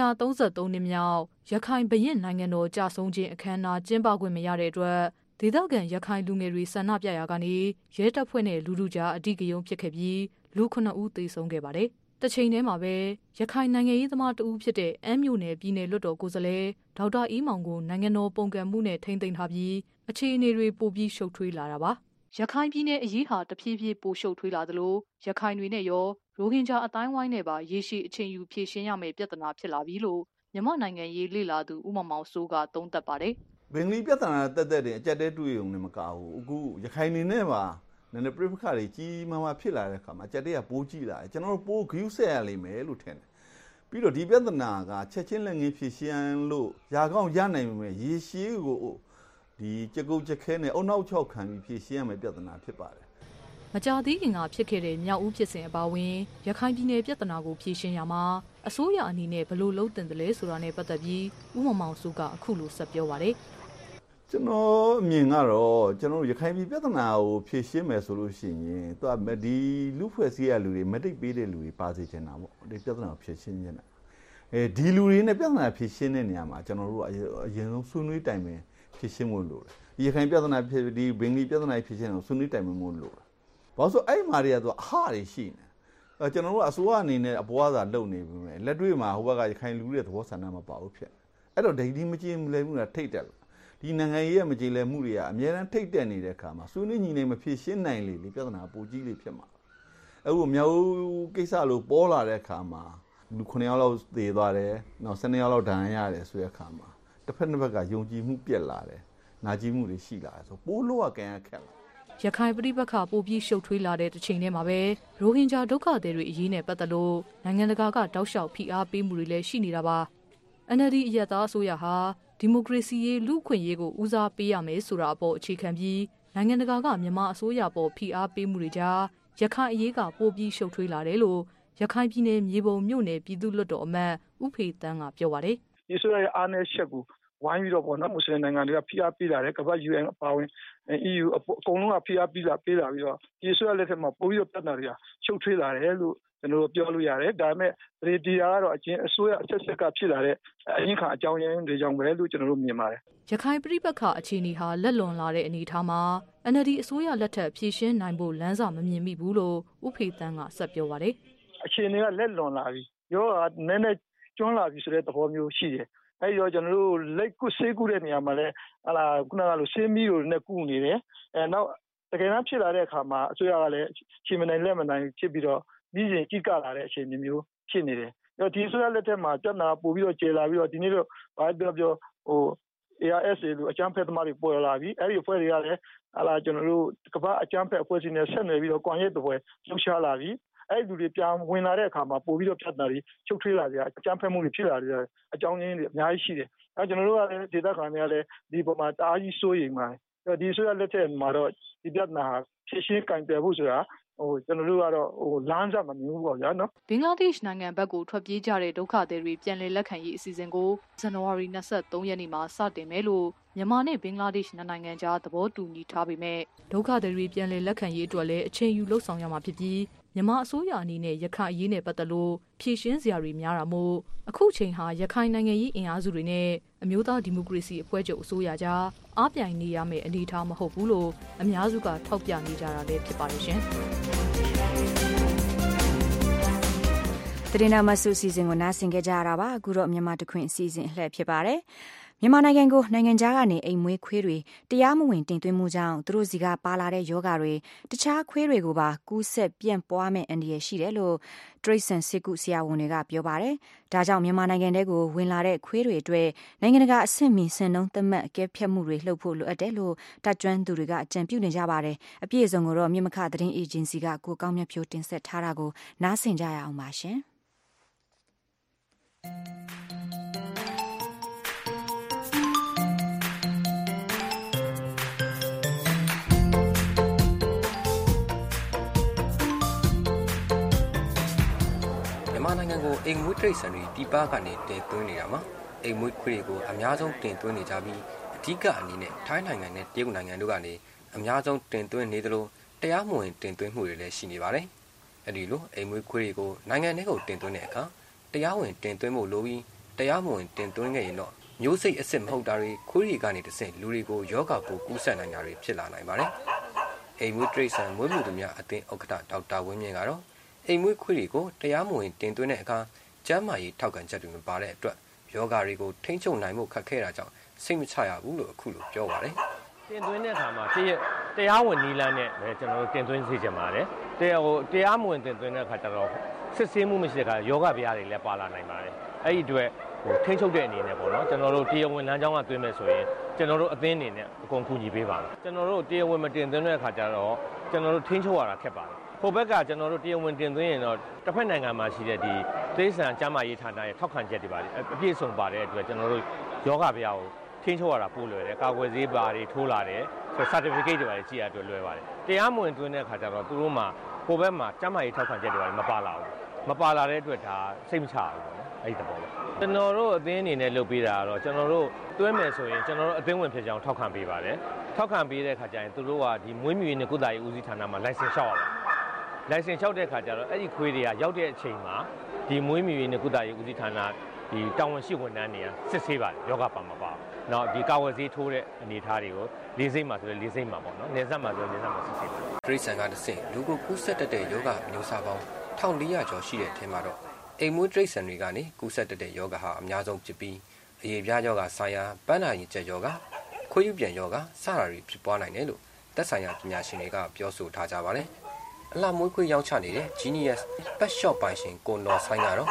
S8: 233နှစ်မြောက်ရခိုင်ဘုရင့်နိုင်ငံတော်ကြာဆုံးခြင်းအခမ်းအနားကျင်းပခွင့်မရတဲ့အတွက်ဒေသခံရခိုင်လူငယ်တွေဆန္ဒပြရာကနေရဲတပ်ဖွဲ့နဲ့လူထုကြားအဓိကရုဏ်းဖြစ်ခဲ့ပြီးလူ9ဦးသေဆုံးခဲ့ပါတယ်။တစ်ချိန်တည်းမှာပဲရခိုင်နိုင်ငံရေးသမားတဦးဖြစ်တဲ့အမ်းမြို့နယ်ပြည်နယ်လွှတ်တော်ကိုယ်စားလှယ်ဒေါက်တာအီးမောင်ကိုနိုင်ငံတော်ပုံကန့်မှုနဲ့ထိန်းသိမ်းထားပြီးအခြေအနေတွေပိုပြီးရှုပ်ထွေးလာတာပါ။ရခိုင်ပြည်နယ်အရေးဟာတဖြည်းဖြည်းပိုရှုပ်ထွေးလာသလိုရခိုင်တွေနဲ့ရောရိုဟင်ဂျာအတိုင်းဝိုင်းနဲ့ပါရေရှည်အချိန်ယူဖြေရှင်းရမယ့်ပြဿနာဖြစ်လာပြီလို့မြန်မာနိုင်ငံရေးလေ့လာသူဦးမောင်စိုးကသုံးသပ်ပါတယ်
S9: ။ဘင်္ဂလီပြဿနာတက်တဲ့တဲ့အကြက်တဲတွေ့ုံနဲ့မကဘူးအခုရခိုင်နေနဲ့ပါနည်းနည်းပြိပခါတွေကြီးမားမားဖြစ်လာတဲ့အခါမှာကြက်တဲ့ကပိုးကြည့်လာတယ်ကျွန်တော်တို့ပိုးဂရုဆက်ရလိမ့်မယ်လို့ထင်တယ်ပြီးတော့ဒီပြဿနာကချက်ချင်းလက်ငင်းဖြေရှင်းလို့ရာကောင်းရနိုင်မယ်ရေရှည်ကိုဒီကြကုတ်ကြခဲနဲ့အုံနောက်ချောက်ခံပြီးဖြေရှင်းရမယ်ပြဿနာဖြစ်ပါတယ်
S8: မကြာသေးခင်ကဖြစ်ခဲ့တဲ့မြောက်ဦးဖြစ်စဉ်အပါအဝင်ရခိုင်ပြည်နယ်ပြဿနာကိုဖြေရှင်းရမှာအစိုးရအနေနဲ့ဘယ်လိုလုပ်တင်တယ်လဲဆိုတာနဲ့ပတ်သက်ပြီးဦးမောင်စိုးကအခုလိုဆက်ပြောပါတယ်
S9: ကျွန်တော်အမြင်ကတော့ကျွန်တော်ရခိုင်ပြည်ပြဿနာကိုဖြေရှင်းမယ်ဆိုလို့ရှိရင်သူကဒီလူဖွဲ့စည်းရလူတွေမတိတ်ပေးတဲ့လူတွေပါစေချင်တာပေါ့ဒီပြဿနာကိုဖြေရှင်းနေတာဒီလူတွေနဲ့ပြဿနာဖြေရှင်းတဲ့နေရာမှာကျွန်တော်တို့အရင်ဆုံးဆွေးနွေးတိုင်ပင်ဖြေရှင်းဖို့လိုတယ်ဒီရခိုင်ပြဿနာဖြေဒီဘင်္ဂလီပြဿနာဖြေရှင်းအောင်ဆွေးနွေးတိုင်ပင်ဖို့လိုတယ်ဘာလို့ဆိုအဲ့မှာတွေကသူအဟတွေရှိနေကျွန်တော်တို့အစိုးရအနေနဲ့အပွားသာလုပ်နေပြီမယ်လက်တွေ့မှာဟိုဘက်ကရခိုင်လူတွေသဘောဆန္ဒမပါဘူးဖြစ်အဲ့တော့ဒီမကြည့်လဲဘူးလားထိတ်တယ်ဒီနိုင်ငံရေးမကြည်လည်မှုတွေကအများအားထိတ်တက်နေတဲ့အခါမှာဆွေးနွေးညီနေမဖြစ်ရှင်းနိုင်လေပြဿနာပိုကြီးလေးဖြစ်မှာအခုမြောက်ကိစ္စလို့ပေါ်လာတဲ့အခါမှာလူ9ယောက်လောက်သေသွားတယ်နောက်12ယောက်လောက်ဒဏ်ရာရတယ်ဆိုတဲ့အခါမှာတစ်ဖက်တစ်ဖက်ကယုံကြည်မှုပြက်လာတယ်နာကျင်မှုတွေရှိလာတယ်ဆိုပိုးလို့ကကန်ရခက်လာ
S8: ရခိုင်ပြည်ပခါပိုပြီးရှုပ်ထွေးလာတဲ့တစ်ချိန်တည်းမှာပဲရိုဟင်ဂျာဒုက္ခသည်တွေအရေးနဲ့ပတ်သက်လို့နိုင်ငံတကာကတောက်လျှောက်ဖိအားပေးမှုတွေလည်းရှိနေတာပါ NLD အရပ်သားအစိုးရဟာဒီမိုကရေစီရေးလူ့ခွင့်ရေးကိုဦးစားပေးရမယ်ဆိုတာအပေါ်အခြေခံပြီးနိုင်ငံတကာကမြန်မာအစိုးရပေါ်ဖိအားပေးမှုတွေကြားရခိုင်အရေးကပိုပြီးရှုပ်ထွေးလာတယ်လို့ရခိုင်ပြည်နယ်မြေပုံမြို့နယ်ပြည်သူ့လွှတ်တော်အမတ်ဦးဖေတန်းကပြောပါတယ်
S10: ဒီဆိုရရဲ့အားနည်းချက်ကိုဝိုင်းပြီးတော့ပေါ့နော်မွတ်စလင်နိုင်ငံတွေကဖိအားပေးလာတယ်ကမ္ဘာ UN အပါအဝင် EU အကုန်လုံးကဖိအားပေးလာပြီးတော့ဒီဆိုရလက်ထက်မှာပိုပြီးတော့ပြဿနာတွေကရှုပ်ထွေးလာတယ်လို့ကျွန်တော်တို့ပြောလို့ရတယ်ဒါပေမဲ့ရေဒီယာကတော့အချင်းအစိုးရအဆက်ဆက်ကဖြစ်လာတဲ့အရင်ခံအကြောင်းရင်းတွေကြောင့်ပဲလို့ကျွန်တော်တို့မြင်ပါတယ်
S8: ရခိုင်ပြည်ပခါအခြေအနေဟာလက်လွန်လာတဲ့အနေအထားမှာ NLD အစိုးရလက်ထက်ဖြည့်ရှင်းနိုင်ဖို့လမ်းစာမမြင်မိဘူးလို့ဦးဖေတန်းကဆက်ပြောပါတယ်
S10: အခြေအနေကလက်လွန်လာပြီရောနည်းနည်းကျွန်းလာပြီဆိုတဲ့သဘောမျိုးရှိတယ်အဲဒီတော့ကျွန်တော်တို့လက်ကုဆေးကုတဲ့နေရာမှာလဲခုနကလိုဆေးမီးတွေနဲ့ကုနေတယ်နောက်တကယ်တမ်းဖြစ်လာတဲ့အခါမှာအစိုးရကလည်းချိန်မနိုင်လက်မနိုင်ဖြစ်ပြီးတော့ပြီးရင်ကြီးကလာတဲ့အခြေအနေမျိုးဖြစ်နေတယ်ဒီအစိုးရလက်ထက်မှာပြဿနာပို့ပြီးတော့ကျေလာပြီးတော့ဒီနေ့တော့ဘာပြောARSA လို့အကြမ်းဖက်သမားတွေပေါ်လာပြီအဲဒီအဖွဲ့တွေကလည်းကျွန်တော်တို့ကမ္ဘာအကြမ်းဖက်အဖွဲ့အစည်းနဲ့ဆက်နွယ်ပြီးတော့ကွန်ရက်တစ်ပွဲလှုပ်ရှားလာပြီအဲ့ဒီလူတွေပြန်ဝင်လာတဲ့အခါမှာပို့ပြီးတော့ပြဿနာတွေချုပ်ထွေးလာကြအကြမ်းဖက်မှုတွေဖြစ်လာကြအကြောင်းရင်းတွေအများကြီးရှိတယ်အဲကျွန်တော်တို့ကလည်းဒေသခံတွေကလည်းဒီပုံမှာတအားကြီးစိုးရိမ်ပါတယ်ဒီဆိုရလက်ထက်မှာတော့ဒီပြဿနာဖြည့်ရှင်းကင်တယ်ဖို့ဆိုတာကျွန်တော်တို့ကတော့လမ်းစာမမြင်ဘူးပေါ့ဗျာနော်
S8: ဘင်္ဂလားဒေ့ရှ်နိုင်ငံဘက်ကိုထွက်ပြေးကြတဲ့ဒုက္ခသည်တွေပြန်လည်လက်ခံရေးအစီအစဉ်ကိုဇန်နဝါရီ23ရက်နေ့မှာစတင်မယ်လို့မြန်မာနဲ့ဘင်္ဂလားဒေ့ရှ်နိုင်ငံကြားသဘောတူညီထားပေမဲ့ဒုက္ခသည်တွေပြန်လည်လက်ခံရေးအတွက်လည်းအချိန်ယူလှုပ်ဆောင်ရမှာဖြစ်ပြီးမြန်မာအစိုးရအနေနဲ့ရခိုင်အရေးနဲ့ပတ်သက်လို့ဖြည့်ရှင်းစရာတွေများတာမို့အခုချိန်ဟာရခိုင်နိုင်ငံရေးအင်အားစုတွေနဲ့အမျိုးသားဒီမိုကရေစီအဖွဲ့ချုပ်အစိုးရကြားအားပြိုင်နေရမယ့်အနေအထားမဟုတ်ဘူးလို့အများစုကထောက်ပြနေကြတာလည်းဖြစ်ပါတယ်ရှင်
S2: သတင်းမဆုစီစဉ်ကိုနားဆင်ကြကြရတာပါအခုတော့မြန်မာတခွင်အစီအစဉ်အလှည့်ဖြစ်ပါတယ်မြန်မာနိုင်ငံကိုနိုင်ငံခြားကနေအိမ်မွေးခွေးတွေတရားမဝင်တင်သွင်းမှုကြောင့်သူတို့စီကပါလာတဲ့ယောဂတွေတခြားခွေးတွေကိုပါကူးဆက်ပြန့်ပွားမဲ့အန္တရာယ်ရှိတယ်လို့တရိတ်ဆန်စစ်ကုဆရာဝန်တွေကပြောပါတယ်ဒါကြောင့်မြန်မာနိုင်ငံထဲကိုဝင်လာတဲ့ခွေးတွေအတွက်နိုင်ငံတကာအဆင့်မီစံနှုန်းသတ်မှတ်အကဲဖြတ်မှုတွေလှုပ်ဖို့လိုအပ်တယ်လို့တပ်ကျွမ်းသူတွေကအကြံပြုနေကြပါတယ်အပြည့်အစုံကိုတော့မြန်မာသတင်းအေဂျင်စီကကိုကောင်းမြတ်ဖြိုးတင်ဆက်ထားတာကိုနားဆင်ကြရအောင်ပါရှင်
S11: နိုင်ငံကိုအိမ်မွေးတိရစ္ဆာန်တွေပြည်ပကနေတင်သွင်းနေတာမှာအိမ်မွေးခွေးတွေကိုအများဆုံးတင်သွင်းနေကြပြီးအဓိကအနေနဲ့ထိုင်းနိုင်ငံနဲ့တရုတ်နိုင်ငံတို့ကနေအများဆုံးတင်သွင်းနေသလိုတရားမဝင်တင်သွင်းမှုတွေလည်းရှိနေပါတယ်။အဲဒီလိုအိမ်မွေးခွေးတွေကိုနိုင်ငံတွေကိုတင်သွင်းတဲ့အခါတရားဝင်တင်သွင်းဖို့လိုပြီးတရားမဝင်တင်သွင်းခဲ့ရင်တော့မျိုးစိတ်အစ်စ်မဟုတ်တာတွေခွေးတွေကနေတဆင့်လူတွေကိုယောဂပိုးကူးစက်နိုင်တာတွေဖြစ်လာနိုင်ပါတယ်။အိမ်မွေးတိရစ္ဆာန်မွေးမြူသူများအသင်းဥက္ကဋ္ဌဒေါက်တာဝင်းမြင့်ကတော့အိမ်မွေးခွေးတွေကိုတရားမဝင်တင်သွင်းတဲ့အခါကျန်းမာရေးထောက်ခံချက်တွေမပါတဲ့အတွက်ယောဂတွေကိုထိန်းချုပ်နိုင်မှုခက်ခဲတာကြောင့်စိတ်မချရဘူးလို့အခုလိုပြောပါတယ်
S12: ။တင်သွင်းတဲ့အခါမှာတရားဝင်နီးလန်းနဲ့ပဲကျွန်တော်တို့တင်သွင်းစေချင်ပါတယ်။တရားမဝင်တင်သွင်းတဲ့အခါကျတော့စစ်ဆေးမှုမရှိတဲ့အခါယောဂဗျာတွေလည်းပါလာနိုင်ပါတယ်။အဲ့ဒီအတွက်ထိန်းချုပ်တဲ့အနေနဲ့ပေါ့နော်ကျွန်တော်တို့တရားဝင်လမ်းကြောင်းကသွင်းမယ်ဆိုရင်ကျွန်တော်တို့အသင်းအနေနဲ့အကုန်ကူညီပေးပါမယ်။ကျွန်တော်တို့တရားဝင်မတင်သွင်းတဲ့အခါကျတော့ကျွန်တော်တို့ထိန်းချုပ်ရတာခက်ပါတယ်။ဟိုဘက်ကကျွန်တော်တို့တရားဝင်တင်သွင်းရင်တော့တစ်ဖက်နိုင်ငံမှာရှိတဲ့ဒီသိစံကျန်းမာရေးဌာနရဲ့ထောက်ခံချက်တွေပါတယ်အပြည့်စုံပါတဲ့အတွက်ကျွန်တော်တို့ယောဂဗျာကိုထိန်းချုပ်ရတာပို့လွယ်တယ်ကာကွယ်ဆေးပါတွေထိုးလာတယ်ဆို certificate တွေပါတယ်ကြည့်ရအတွက်လွယ်ပါတယ်တရားမဝင်သွင်းတဲ့အခါကျတော့သူတို့မှာဟိုဘက်မှာကျန်းမာရေးထောက်ခံချက်တွေပါတယ်မပါလာဘူးမပါလာတဲ့အတွက်ဒါစိတ်မချဘူးပေါ့နော်အဲ့ဒီသဘောပဲကျွန်တော်တို့အသင်းအနေနဲ့လုပ်ပေးတာကတော့ကျွန်တော်တို့သွင်းမယ်ဆိုရင်ကျွန်တော်တို့အသင်းဝင်ဖြစ်ကြောင်းထောက်ခံပေးပါတယ်ထောက်ခံပေးတဲ့အခါကျရင်သူတို့ကဒီမွေးမြူရေးနဲ့ကုသရေးဦးစီးဌာနမှာ license လျှောက်ရပါတယ်လိုင်စင်လျှောက်တဲ့အခါကျတော့အဲ့ဒီခွေးတွေကရောက်တဲ့အချိန်မှာဒီမွေးမြူရေးနဲ့ကုသရေးဦးစီးဌာနဒီတာဝန်ရှိဝန်ထမ်းတွေကစစ်ဆေးပါတယ်ယောဂပါမပါ။နောက်ဒီကာဝယ်ဆေးထိုးတဲ့အနေအထားတွေကိုလေးစိမ့်မှာဆိုရင်လေးစိမ့်မှာပေါ့နော်။နေဆက်မှာဆိုရင်နေဆက်မှာစစ်ဆေးပါ
S11: ။တရိတ်ဆန်ကတဆင့်လူကိုကူးစက်တတ်တဲ့ယောဂမျိုးစားပေါင်း1400ကျော်ရှိတဲ့အထက်မှာတော့အိမ်မွေးတရိတ်ဆန်တွေကနေကူးစက်တတ်တဲ့ယောဂဟာအများဆုံးဖြစ်ပြီးအရေပြားယောဂဆိုင်ရာပန်းနာရင်ကျက်ယောဂခွေးယူပြန်ယောဂစတာတွေဖြစ်ပွားနိုင်တယ်လို့သက်ဆိုင်ရာပညာရှင်တွေကပြောဆိုထားကြပါတယ်။အလှမွေးခွေးရောင်းချနေတဲ့ Genius Pet Shop ပိုင်ရှင်ကိုနော်ဆိုင်ကတော့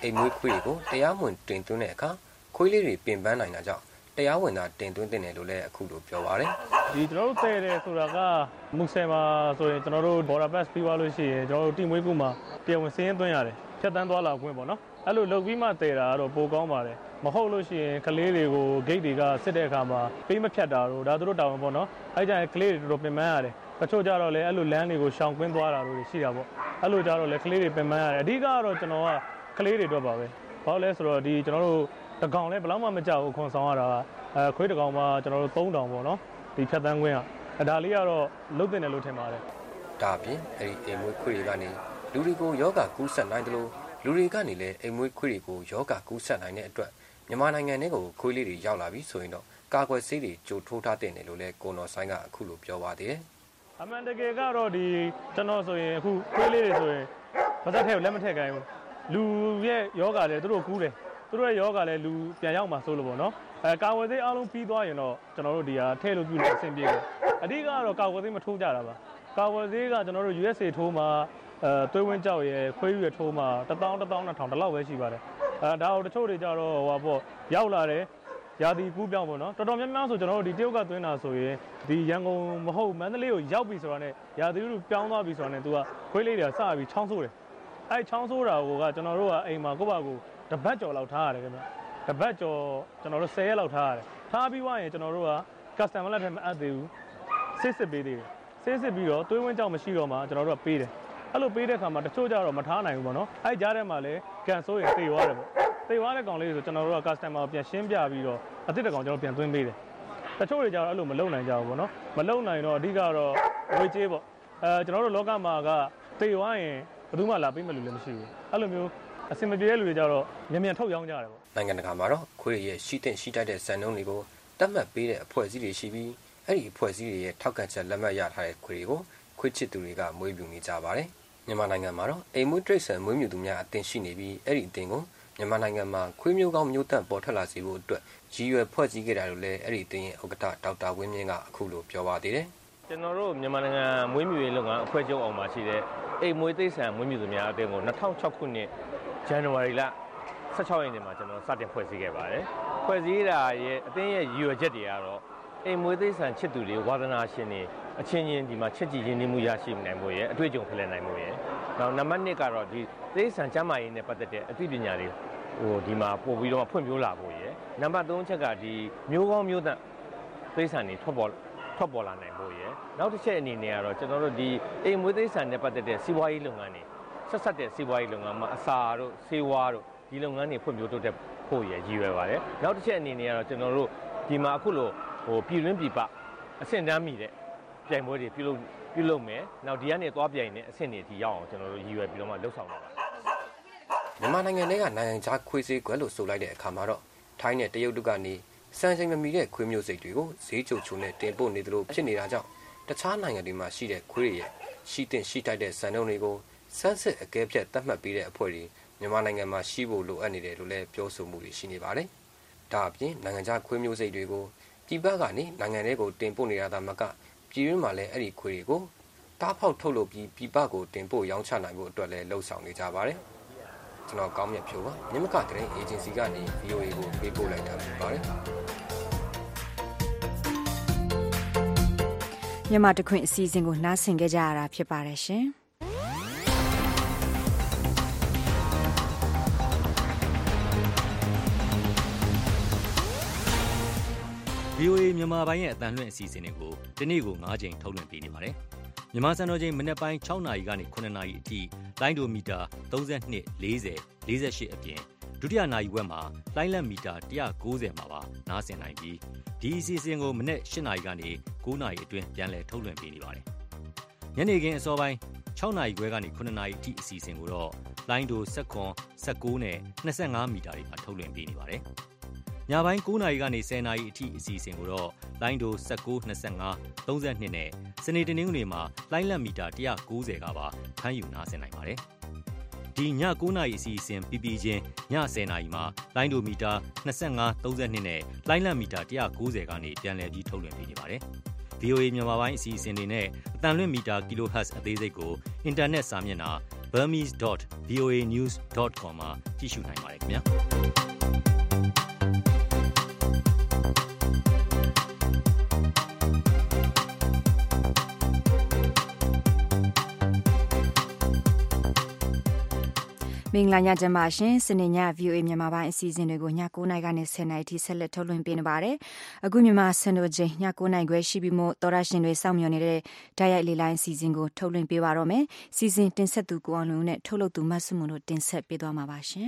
S11: အိမ်မွေးခွေးတွေကိုတရားဝင်တင်သွင်းတဲ့အခါခွေးလေးတွေပင်ပန်းနိုင်တာကြောင့်တရားဝင်တာတင်သွင်းတဲ့လို့လည်းအခုလိုပြောပါတယ်
S13: ဒီကျွန်တော်တို့တည်တယ်ဆိုတာကမုဆယ်မှာဆိုရင်ကျွန်တော်တို့ border pass ပြီးသွားလို့ရှိရင်ကျွန်တော်တို့တိမွေးကူမှာတရားဝင်စင်းသွင်းရတယ်ဖြတ်တန်းသွားလာခွင့်ပေါ့နော်အဲ့လိုလုပ်ပြီးမှတည်တာကတော့ပိုကောင်းပါတယ်မဟုတ်လို့ရှိရင်ကလေးတွေကို gate တွေကစစ်တဲ့အခါမှာပေးမဖြတ်တာတို့ဒါတို့တောင်းပေါ့နော်အဲ့ကြရင်ကလေးတွေတော်တော်ပင်ပန်းရတယ်တချို့ကြတော့လည်းအဲ့လိုလမ်းတွေကိုရှောင်ကွင်းသွားတာတို့ရှိတာပေါ့အဲ့လိုကြတော့လည်းကလေးတွေပင်ပန်းရတယ်အဓိကတော့ကျွန်တော်ကကလေးတွေတော့ပါပဲဘာလို့လဲဆိုတော့ဒီကျွန်တော်တို့တကောင်လည်းဘယ်လောက်မှမကြောက်ဘူးခွန်ဆောင်ရတာခွေးတကောင်မှကျွန်တော်တို့3000ပေါ့နော်ဒီဖြတ်တန်းခွင်းကဒါလေးကတော့လုတ်တင်တယ်လို့ထင်ပါတယ်
S11: ဒါအပြင်အဲ့ဒီအိမ်မွေးခွေးတွေကနေလူတွေကိုယောဂကူးစက်နိုင်တယ်လို့လူတွေကနေလည်းအိမ်မွေးခွေးတွေကိုယောဂကူးစက်နိုင်တဲ့အတွက်မြန်မာနိုင်ငံထဲကိုခွေးလေးတွေရောက်လာပြီဆိုရင်တော့ကာကွယ်ဆေးတွေကြိုထိုးထားတဲ့တယ်လို့လည်းကိုနော်ဆိုင်ကအခုလိုပြောပါသေးတယ်
S13: အမှန်တကယ်ကတော့ဒီကျွန်တော်ဆိုရင်အခုခွေးလေးတွေဆိုရင်မသက်ထဲလက်မထည့်ခိုင်းဘူးလူရဲ့ယောဂလည်းသူတို့ကူးတယ်သူတို့ရဲ့ယောဂလည်းလူပြန်ရောက်မှာဆိုလို့ပေါ့နော်ကာဝယ်ဆေးအားလုံးပြီးသွားရင်တော့ကျွန်တော်တို့ဒီဟာထည့်လို့ပြုလို့အဆင်ပြေတယ်အဓိကတော့ကာဝယ်ဆေးမထိုးကြတာပါကာဝယ်ဆေးကကျွန်တော်တို့ USA ထိုးမှာသွေးဝင်းကြောက်ရယ်ခွေးရယ်ထိုးမှာ1000 2000ဒီလောက်ပဲရှိပါတယ်ဒါတော့တချို့တွေကြတော့ဟိုပေါ့ရောက်လာတယ်ရာသီကူးပြောင်းပေါ့နော်တော်တော်များများဆိုကျွန်တော်တို့ဒီတရုတ်ကသွင်းတာဆိုရင်ဒီရန်ကုန်မဟုတ်မန္တလေးကိုရောက်ပြီဆိုတာနဲ့ရာသီဥတုပြောင်းသွားပြီဆိုတာနဲ့သူကခွေးလေးတွေကစပြီးချောင်းဆိုးတယ်အဲ့ချောင်းဆိုးတာကကျွန်တော်တို့ကအိမ်မှာကိုယ့်ဘာကိုတပတ်ကျော်လောက်ထားရတယ်ခင်ဗျတပတ်ကျော်ကျွန်တော်တို့10ရက်လောက်ထားရတယ်ထားပြီးွားရင်ကျွန်တော်တို့က customer လက်ထက်မအပ်သေးဘူးစစ်ပေးသေးတယ်စစ်ပြီးတော့သွေးဝင်းကြောက်မရှိတော့မှကျွန်တော်တို့ကပေးတယ်အဲ့လိုပေးတဲ့ခါမှာတချို့ကြတော့မထားနိုင်ဘူးပေါ့နော်အဲ့ကြားထဲမှာလည်းကန်ဆိုးရင်သေသွားတယ်ပေါ့သေသွားတဲ့ကောင်လေးဆိုကျွန်တော်တို့က customer ကိုပြန်ရှင်းပြပြီးတော့အစ်စ်တကောင်ကျွန်တော်ပြန်သွင်းပေးတယ်တချို့တွေကြတော့အဲ့လိုမလုပ်နိုင်ကြဘူးပေါ့နော်မလုပ်နိုင်တော့အဓိကတော့ဝေးကြေးပေါ့ကျွန်တော်တို့လောကမှာကသေသွားရင်ဘယ်သူမှလာပေးမယ်လို့လည်းမရှိဘူးအဲ့လိုမျိုးအစင်မပြေတဲ့လူတွေကြတော့မြန်ထုတ်ရောင်းကြတယ်ပေါ့
S11: နိုင်ငံတကာမှာတော့ခွေးရဲ့ရှိတဲ့ရှိတိုက်တဲ့စံနှုန်းတွေကိုတတ်မှတ်ပေးတဲ့အဖွဲ့အစည်းတွေရှိပြီးအဲ့ဒီအဖွဲ့အစည်းတွေရဲ့ထောက်ခံချက်လက်မှတ်ရထားတဲ့ခွေးတွေကိုခွေးချစ်သူတွေကမွေးမြူနေကြပါတယ်မြန်မာနိုင်ငံမှာတော့အိမ်မွေးတိရစ္ဆာန်မွေးမြူသူများအသင်းရှိနေပြီးအဲ့ဒီအသင်းကိုမြန်မာနိုင်ငံမှာခွေးမျိုးကောင်းမျိုးတန့်ပေါ်ထွက်လာစေဖို့အတွက်ရည်ရွယ်ဖွဲ့စည်းခဲ့တာလို့လည်းအဲ့ဒီအသင်းရဲ့ဥက္ကဋ္ဌဒေါက်တာဝင်းမြင့်ကအခုလိုပြောပါသေးတယ်
S12: ကျွန်တော်တို့မြန်မာနိုင်ငံမွေးမြူရေးလုပ်ငန်းအဖွဲ့ချုပ်အောင်မှာရှိတဲ့အိမ်မွေးတိရစ္ဆာန်မွေးမြူသူများအသင်းကို2006ခုနှစ်ဇန်နဝါရီလ16ရက်နေ့မှာကျွန်တော်စတင်ဖွဲ့စည်းခဲ့ပါတယ်ဖွဲ့စည်းတာရဲ့အသင်းရဲ့ရည်ရွယ်ချက်တွေကတော့အိမ်မွေးတိရစ္ဆာန်ချစ်သူတွေဝါသနာရှင်တွေအချင်းချင်းဒီမှာချစ်ကြည်ရင်းနှီးမှုရရှိနိုင်မှုရဲ့အတွေ့အကြုံဖလှယ်နိုင်မှုရဲ့နောက်နံပါတ်1ကတော့ဒီတိရစ္ဆာန်ကျန်းမာရေးနဲ့ပတ်သက်တဲ့အသိပညာတွေဒီမှာပို့ပြီးတော့ဖွံ့ဖြိုးလာဖို့ရဲ့နံပါတ်3ချက်ကဒီမျိုးကောင်းမျိုးသန့်တိရစ္ဆာန်တွေထွက်ပေါ်လာနိုင်ဖို့ရဲ့နောက်တစ်ချက်အနေနဲ့ကတော့ကျွန်တော်တို့ဒီအိမ်မွေးတိရစ္ဆာန်နဲ့ပတ်သက်တဲ့စီးပွားရေးလုပ်ငန်းတွေဆက်ဆက်တဲ့စီးပွားရေးလုပ်ငန်းမှာအစာတို့ဆေးဝါးတို့ဒီလုပ်ငန်းတွေဖွံ့ဖြိုးတိုးတက်ဖို့ရည်ရွယ်ပါတယ်နောက်တစ်ချက်အနေနဲ့ကတော့ကျွန်တော်တို့ဒီမှာအခုလိုပြည်တွင်းပြည်ပအဆင့်တန်းမိတဲ့ပြိုင်ပွဲတွေပြုလုပ်မယ်နောက်ဒီကနေသွားပြိုင်နေအဆင့်တွေဒီရောက်အောင်ကျွန်တော်တို့ရည်ရွယ်ပြီးတော့မှလှုပ်ဆောင်တာပါ
S11: မြန်မာနိုင်ငံထဲကနိုင်ငံခြားခွေးဈေးကွက်လို့ဆိုလိုက်တဲ့အခါမှာတော့ထိုင်းနဲ့တရုတ်တို့ကနေစံချိန်မမီတဲ့ခွေးမျိုးစိတ်တွေကိုဈေးချိုချိုနဲ့တင်ပို့နေသလိုဖြစ်နေတာကြောင့်တခြားနိုင်ငံတွေမှာရှိတဲ့ခွေးတွေရဲ့ရှိတဲ့ရှိထိုက်တဲ့စံနှုန်းတွေကိုစမ်းစစ်အကဲဖြတ်သတ်မှတ်ပေးတဲ့အဖွဲ့တွေမြန်မာနိုင်ငံမှာရှိဖို့လိုအပ်နေတယ်လို့လည်းပြောဆိုမှုတွေရှိနေပါတယ်။ဒါအပြင်နိုင်ငံခြားခွေးမျိုးစိတ်တွေကိုပြည်ပကနေနိုင်ငံတွေကိုတင်ပို့နေတာသာမကပြည်တွင်းမှာလည်းအဲ့ဒီခွေးတွေကိုတားဖောက်ထုတ်လုပ်ပြီးပြည်ပကိုတင်ပို့ရောင်းချနိုင်ဖို့အတွက်လည်းလှုံ့ဆော်နေကြပါတယ်။ကျွန်တော်ကောင်းမြတ်ဖြိုးပါမြမကဂရင်းအေဂျင်စီကနေ VOA ကိုပေးပို့လိုက်တာဖြစ်ပါတယ်
S2: မြန်မာတခွင့်အစီအစဉ်ကိုနားဆင်ကြကြရတာဖြစ်ပါတယ်ရှင်
S14: VOA မြန်မာပိုင်းရဲ့အသံလွှင့်အစီအစဉ်တွေကိုဒီနေ့ကို9ချိန်ထုတ်လွှင့်ပေးနေပါတယ်။မြန်မာစံတော်ချိန်မနက်ပိုင်း6နာရီကနေ9နာရီအထိလိုင်းဒိုမီတာ32 40 48အပြင်ဒုတိယနာရီဝက်မှာလိုင်းလက်မီတာ190မှာပါနားဆင်နိုင်ပြီးဒီအစီအစဉ်ကိုမနက်8နာရီကနေ9နာရီအတွင်းပြန်လည်ထုတ်လွှင့်ပေးနေပါတယ်။ညနေခင်းအစောပိုင်း6နာရီခွဲကနေ9နာရီအထိအစီအစဉ်ကိုတော့လိုင်းဒို19နဲ့25မီတာတွေမှာထုတ်လွှင့်ပေးနေပါတယ်။ညပိုင်း9နာရီကနေ10နာရီအထိအစီအစဉ်ကိုတော့လိုင်းဒို19 25 32နဲ့စနေတနင်္ဂနွေမှာလိုင်းလက်မီတာ190ကပါဖမ်းယူနားဆင်နိုင်ပါတယ်။ဒီည9နာရီအစီအစဉ်ပြပြချင်းည10နာရီမှာလိုင်းဒိုမီတာ25 32နဲ့လိုင်းလက်မီတာ190ကနေပြန်လည်ပြီးထုတ်လွှင့်ပေးနေပါတယ်။ VOA မြန်မာပိုင်းအစီအစဉ်တွေနဲ့အတန်လွင့်မီတာ kHz အသေးစိတ်ကိုအင်တာနက်စာမျက်နှာ burmese.voanews.com မှာကြည့်ရှုနိုင်ပါတယ်ခင်ဗျာ
S2: မင်္ဂလာညချမ်းပါရှင်စနေည VOA မြန်မာပိုင်းအစီအစဉ်တွေကိုည9:00နာရီကနေ10:00နာရီထိဆက်လက်ထုတ်လွှင့်ပေးနေပါတယ်အခုမြန်မာစံတော်ချိန်ည9:00နာရီခွဲရှိပြီးမို့တော်ရရှင်တွေစောင့်မျှော်နေတဲ့ဓာတ်ရိုက်လေးလိုင်းအစီအစဉ်ကိုထုတ်လွှင့်ပေးပါတော့မယ်စီစဉ်တင်ဆက်သူကိုအောင်လုံးနဲ့ထုတ်လုပ်သူမဆုမွန်တို့တင်ဆက်ပေးသွားမှာပါရှင်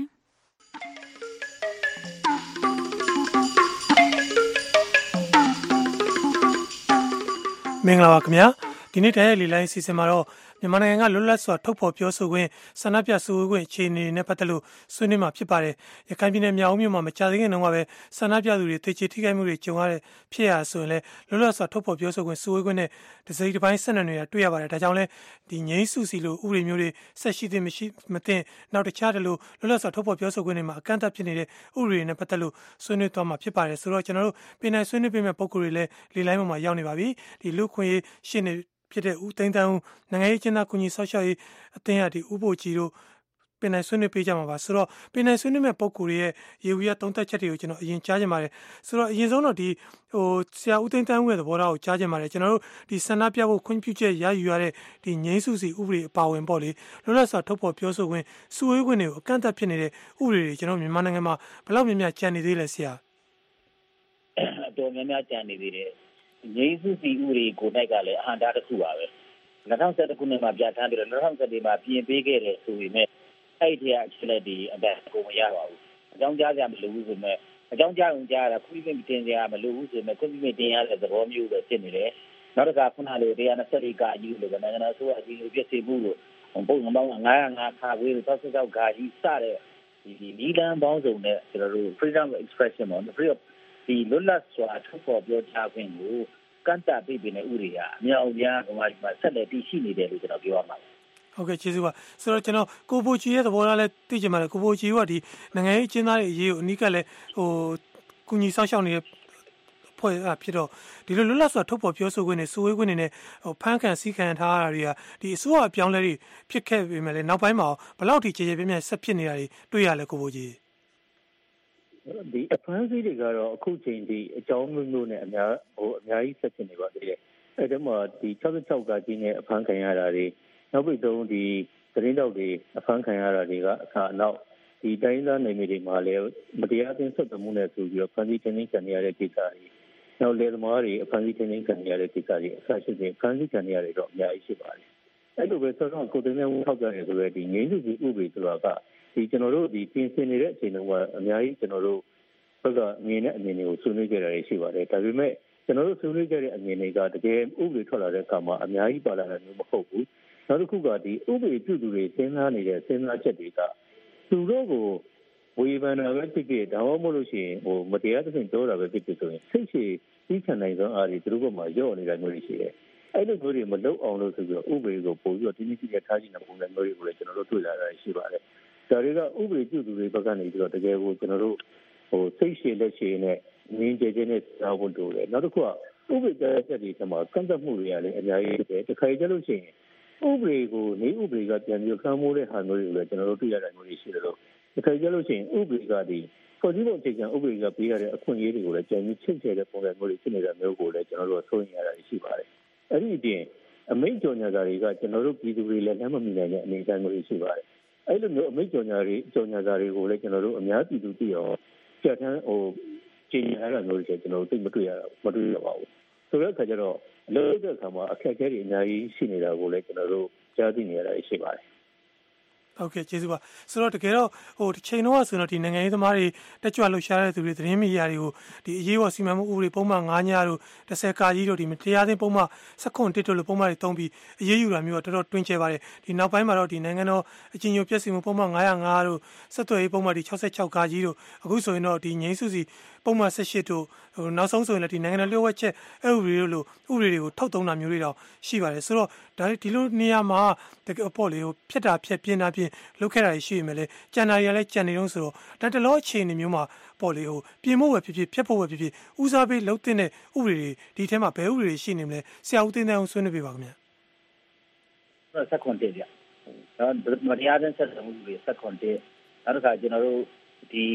S15: မင်္ဂလာပါခင်ဗျာဒီနေ့ဓာတ်ရိုက်လေးလိုင်းအစီအစဉ်မှာတော့မြန်မာနိုင်ငံကလွတ်လပ်စွာထုတ်ဖော်ပြောဆိုခွင့်ဆန္ဒပြစုဝေးခွင့်အခြေအနေနဲ့ပတ်သက်လို့ဆွေးနွေးမှာဖြစ်ပါတယ်။ရခိုင်ပြည်နယ်မြောက်ဦးမြို့မှာမကြာသေးခင်တုန်းကပဲဆန္ဒပြသူတွေတေချေထိခိုက်မှုတွေကြုံရတဲ့ဖြစ်ရဆိုရင်လည်းလွတ်လပ်စွာထုတ်ဖော်ပြောဆိုခွင့်စုဝေးခွင့်နဲ့တစိမ့်တစ်ပိုင်းဆက်နွယ်နေတာတွေ့ရပါတယ်။ဒါကြောင့်လည်းဒီငြိမ်းစုစီလိုဥပဒေမျိုးတွေဆက်ရှိသင့်မရှိမသင့်နောက်တခြားတလို့လွတ်လပ်စွာထုတ်ဖော်ပြောဆိုခွင့်တွေမှာအကန့်အသတ်ဖြစ်နေတဲ့ဥပဒေတွေနဲ့ပတ်သက်လို့ဆွေးနွေးသွားမှာဖြစ်ပါတယ်။ဆိုတော့ကျွန်တော်တို့ပြည်내ဆွေးနွေးပေးမဲ့ပုံကိုယ်တွေလည်းလေလိုင်းပေါ်မှာရောက်နေပါပြီ။ဒီလူခွင့်ရေးရှင်းနေဖြစ်တဲ့ဦးသိန်းတန်းဦးနိုင်ငံရေးကျင်းသားကုညီဆောက်ရှောက်ရေးအသင်းရဒီဥပိုလ်ကြီးတို့ပြည်내ဆွေးနွေးပေးကြမှာပါဆိုတော့ပြည်내ဆွေးနွေးမဲ့ပုံကိုယ်ရဲ့ရေဝီရသုံးသက်ချက်တွေကိုကျွန်တော်အရင်ကြားချင်ပါတယ်ဆိုတော့အရင်ဆုံးတော့ဒီဆရာဦးသိန်းတန်းဦးရဲ့သဘောထားကိုကြားချင်ပါတယ်ကျွန်တော်တို့ဒီဆန္ဒပြဖို့ခွင့်ပြုချက်ရယူရတဲ့ဒီငြိမ်းစုစီဥပဒေအပါဝင်ပေါ့လေလွတ်လပ်စွာထုတ်ဖော်ပြောဆိုခွင့်စုဝေးခွင့်တွေကိုအကန့်အသတ်ဖြစ်နေတဲ့ဥပဒေတွေကျွန်တော်မြန်မာနိုင်ငံမှာဘယ်လောက်များများကြံနေသေးလဲဆရာ
S16: အတော်များများကြံနေသေးတယ်ငြိမ်းစုစီဥပဒေကိုနိုင်ကလည်းအဟံတားတစ်ခုပါပဲ2011ခုနှစ်မှာပြဋ္ဌာန်းပြီးတော့2017မှာပြင်ပေးခဲ့တယ်ဆိုပေမဲ့အဲ့ဒီအချက်လက်တွေအတက်ကိုမရပါဘူးအကြောင်းကြားကြမလို့ဘူးဆိုမဲ့အကြောင်းကြားအောင်ကြားတာခွင့်ပြုတင်ကြမလို့ဘူးဆိုမဲ့ခွင့်ပြုတင်ရတဲ့သဘောမျိုးပဲဖြစ်နေတယ်နောက်တစ်ခါခုနလို124ကအယူလို့နိုင်ငံတော်ဆိုအကြီးပြည့်စုံမှုလို့ပုံမှန်ပေါင်း905ခါဝေးလို့66ခါကြီးစတဲ့ဒီနီလန်ပေါင်းစုံနဲ့ကျွန်တော်တို့ freedom of expression ပေါ့ free of ဒီလွတ်လပ်စွာထုတ်ဖော်ပြောကြားခွင့်ကိုကန့်သတ်ပေးတဲ့ဥပဒေကအများအပြားဟိုမှာဆက်လက်တည်ရှိနေတယ်လို့ကျွန်တော်ပြောရမှာ
S15: ဟုတ်ကဲ့ကျေးဇူးပါဆိုတော့ကျွန်တော်ကိုဘိုချီရဲ့သဘောထားလဲသိချင်ပါတယ်ကိုဘိုချီကဒီနိုင်ငံရေးအကျဉ်းသားတွေအရေးကိုအနီးကလည်းကုညီဆောက်ရှောက်နေတဲ့ဖွဲ့ဖြစ်တော့ဒီလိုလွတ်လပ်စွာထုတ်ဖော်ပြောဆိုခွင့်နဲ့စုဝေးခွင့်နဲ့ဖမ်းခံစီးခံထားရတာတွေကဒီအစိုးရအပြောင်းလဲတွေဖြစ်ခဲ့ပေမဲ့လည်းနောက်ပိုင်းမှာဘယ်လောက်ထိခြေခြေပြင်းပြင်းဆက်ဖြစ်နေတာတွေတွေ့ရလဲကိုဘိုချီ
S16: ဒီအဖမ်းဆီးတွေကတော့အခုချိန်ဒီအကြောင်းမျိုးနဲ့အများကြီးဆက်ဖြစ်နေပါသေးတယ်။အဲဒီမှာဒီ66ကကြီးနဲ့အဖမ်းခံရတာတွေနောက်ပြီးတော့ဒီသတင်းတောက်တွေအဖမ်းခံရတာတွေကအခါနောက်ဒီတိုင်းသားနယ်မြေတွေမှာလည်းမတရားအသင်းဆက်သွယ်မှုနဲ့ဆိုပြီးတော့ဖမ်းဆီးခြင်းခံရတဲ့ကိစ္စတွေနောက်လေသမားတွေအဖမ်းဆီးခြင်းခံရတဲ့ကိစ္စတွေအဆရှိတဲ့ဖမ်းဆီးခံရတဲ့တော့အများကြီးရှိပါတယ်။အဲ့လိုပဲဆိုတော့ကိုယ်တိုင်နဲ့ထောက်ကြတယ်ဆိုတော့ဒီငြိမ်းစုစီဥပဒေဆိုတာကဒီကျွန်တော်တို့ဒီပြင်ဆင်နေတဲ့အချိန်တုန်းကအများကြီးကျွန်တော်တို့ဘက်ကအမြင်နဲ့အမြင်တွေကိုဆွေးနွေးကြတာရှိပါတယ်ဒါပေမဲ့ကျွန်တော်တို့ဆွေးနွေးကြတဲ့အမြင်တွေကတကယ်ဥပဒေထွက်လာတဲ့အခါမှာအများကြီးပါလာတာမျိုးမဟုတ်ဘူးနောက်တစ်ခုကဒီဥပဒေပြုသူတွေစဉ်းစားနေတဲ့စဉ်းစားချက်တွေကသူတို့ကိုဝေဖန်တာပဲဖြစ်ဖြစ်ဒါမှမဟုတ်လို့ရှိရင်မတရားသဖြင့်ပြောတာပဲဖြစ်ဖြစ်ဆိုရင်စိတ်ရှည်သိခံနိုင်သောအားတွေသူတို့ဘက်မှာရော့နေတာမျိုးတွေရှိတယ်အဲ့လိုမျိုးတွေမလုပ်အောင်လို့ဆိုပြီးတော့ဥပဒေကိုပို့ပြီးတော့တင်းတင်းကြပ်ကြပ်ထားခြင်းတဲ့ပုံစံမျိုးတွေကိုလည်းကျွန်တော်တို့တွေ့လာတာရှိပါတယ်ဒါတွေကဥပဒေပြုသူတွေဘက်ကနေပြီးတော့တကယ်ကိုကျွန်တော်တို့စိတ်ရှည်လက်ရှည်နဲ့ငင်းကြဲနဲ့စားဖို့လိုတယ်နောက်တစ်ခုကဥပဒေချက်တွေထဲမှာကန့်သတ်မှုတွေကလည်းအများကြီးပဲတစ်ခါကြလို့ရှိရင်ဥပဒေကိုနေဥပဒေကပြန်ပြီးခန်းမိုးတဲ့ဟာမျိုးတွေကိုလည်းကျွန်တော်တို့တွေ့ရတာမျိုးတွေရှိတယ်လို့တစ်ခါကြလို့ရှိရင်ဥပဒေကဒီဖွဲ့စည်းပုံအခြေခံဥပဒေကပေးရတဲ့အခွင့်အရေးတွေကိုလည်းကြံပြီးချင့်ချဲတဲ့ပုံစံမျိုးတွေဖြစ်နေတာမျိုးကိုလည်းကျွန်တော်တို့ဆိုရင်ရတာရှိပါတယ်အဲ့ဒီအပြင်အမိန့်ကြော်ညာစာတွေကကျွန်တော်တို့ပြည်သူတွေလည်းလက်မမီနိုင်တဲ့အနေအထားမျိုးတွေရှိပါတယ်အဲ့လိုမျိုးအမိန့်ကြော်ညာစာတွေကိုလည်းကျွန်တော်တို့အများပြည်သူသိအောင်ကြက်ထမ်းကျင်းရတာမျိုးတွေကျွန်တော်တို့သိမတွေ့ရပါဘူးဆိုတဲ့အခါကျတော့လို့တဲ့အခါမှာအခက်အခဲတွေအများကြီးရှိနေတာကိုလည်းကျွန်တော်တို့ကြားသိနေရတာရှိပါတယ်
S15: ဟုတ်ကဲ့ကျေးဇူးပါဆိုတော့တကယ်တော့တစ်ချိန်တော့ဆိုတော့ဒီနိုင်ငံရေးသမားတွေတက်ကြွလှုပ်ရှားတဲ့သူတွေသတင်းမီဒီယာတွေကိုဒီအရေးပေါ်စီမံမှုဥပဒေပုံမှန်9ညတို့10ကာကြီးတို့ဒီတရားသင်းပုံမှန်19တို့လို့ပုံမှန်တွေတုံးပြီးအရေးယူတာမျိုးတော့တော်တော်တွင်ကျဲပါတယ်ဒီနောက်ပိုင်းမှာတော့ဒီနိုင်ငံတော်အကြီးအကျယ်ပြည့်စုံမှုပုံမှန်905တို့ဆက်သွယ်ရေးပုံမှန်ဒီ66ကာကြီးတို့အခုဆိုရင်တော့ဒီငြိမ်းစုစီပုံမှန်18တို့နောက်ဆုံးဆိုရင်လည်းဒီနိုင်ငံတော်လျှို့ဝှက်ချက်ဥပဒေတို့လို့ဥပဒေတွေကိုထုတ်သုံးတာမျိုးတွေတော့ရှိပါတယ်ဆိုတော့ဒါဒီလိုနေရာမှာတကယ်ပေါ့လေဖြတ်တာဖြတ်ပြင်းတာပြင်းလုပ်ခဲ့တာရှိရင်လည်းကြံတာတွေကလည်းကြံနေတော့ဆိုတော့ဒါတလောအခြေအနေမျိုးမှာပေါ့လေပြင်ဖို့ပဲဖြစ်ဖြစ်ဖြတ်ဖို့ပဲဖြစ်ဖြစ်ဦးစားပေးလုပ်တဲ့ဥပဒေတွေဒီထဲမှာဘယ်ဥပဒေတွေရှိနေမလဲဆရာဦးသိန်းတန်းအောင်ဆွေးနွေးပေးပါခင်ဗျာ
S16: ဆက်ခွန်တည်းဗျမတရားတဲ့ဆက်ဆံမှုတွေဆက်ခွန်တဲ့နောက်တစ်ခါကျွန်တော်တို့ဒီ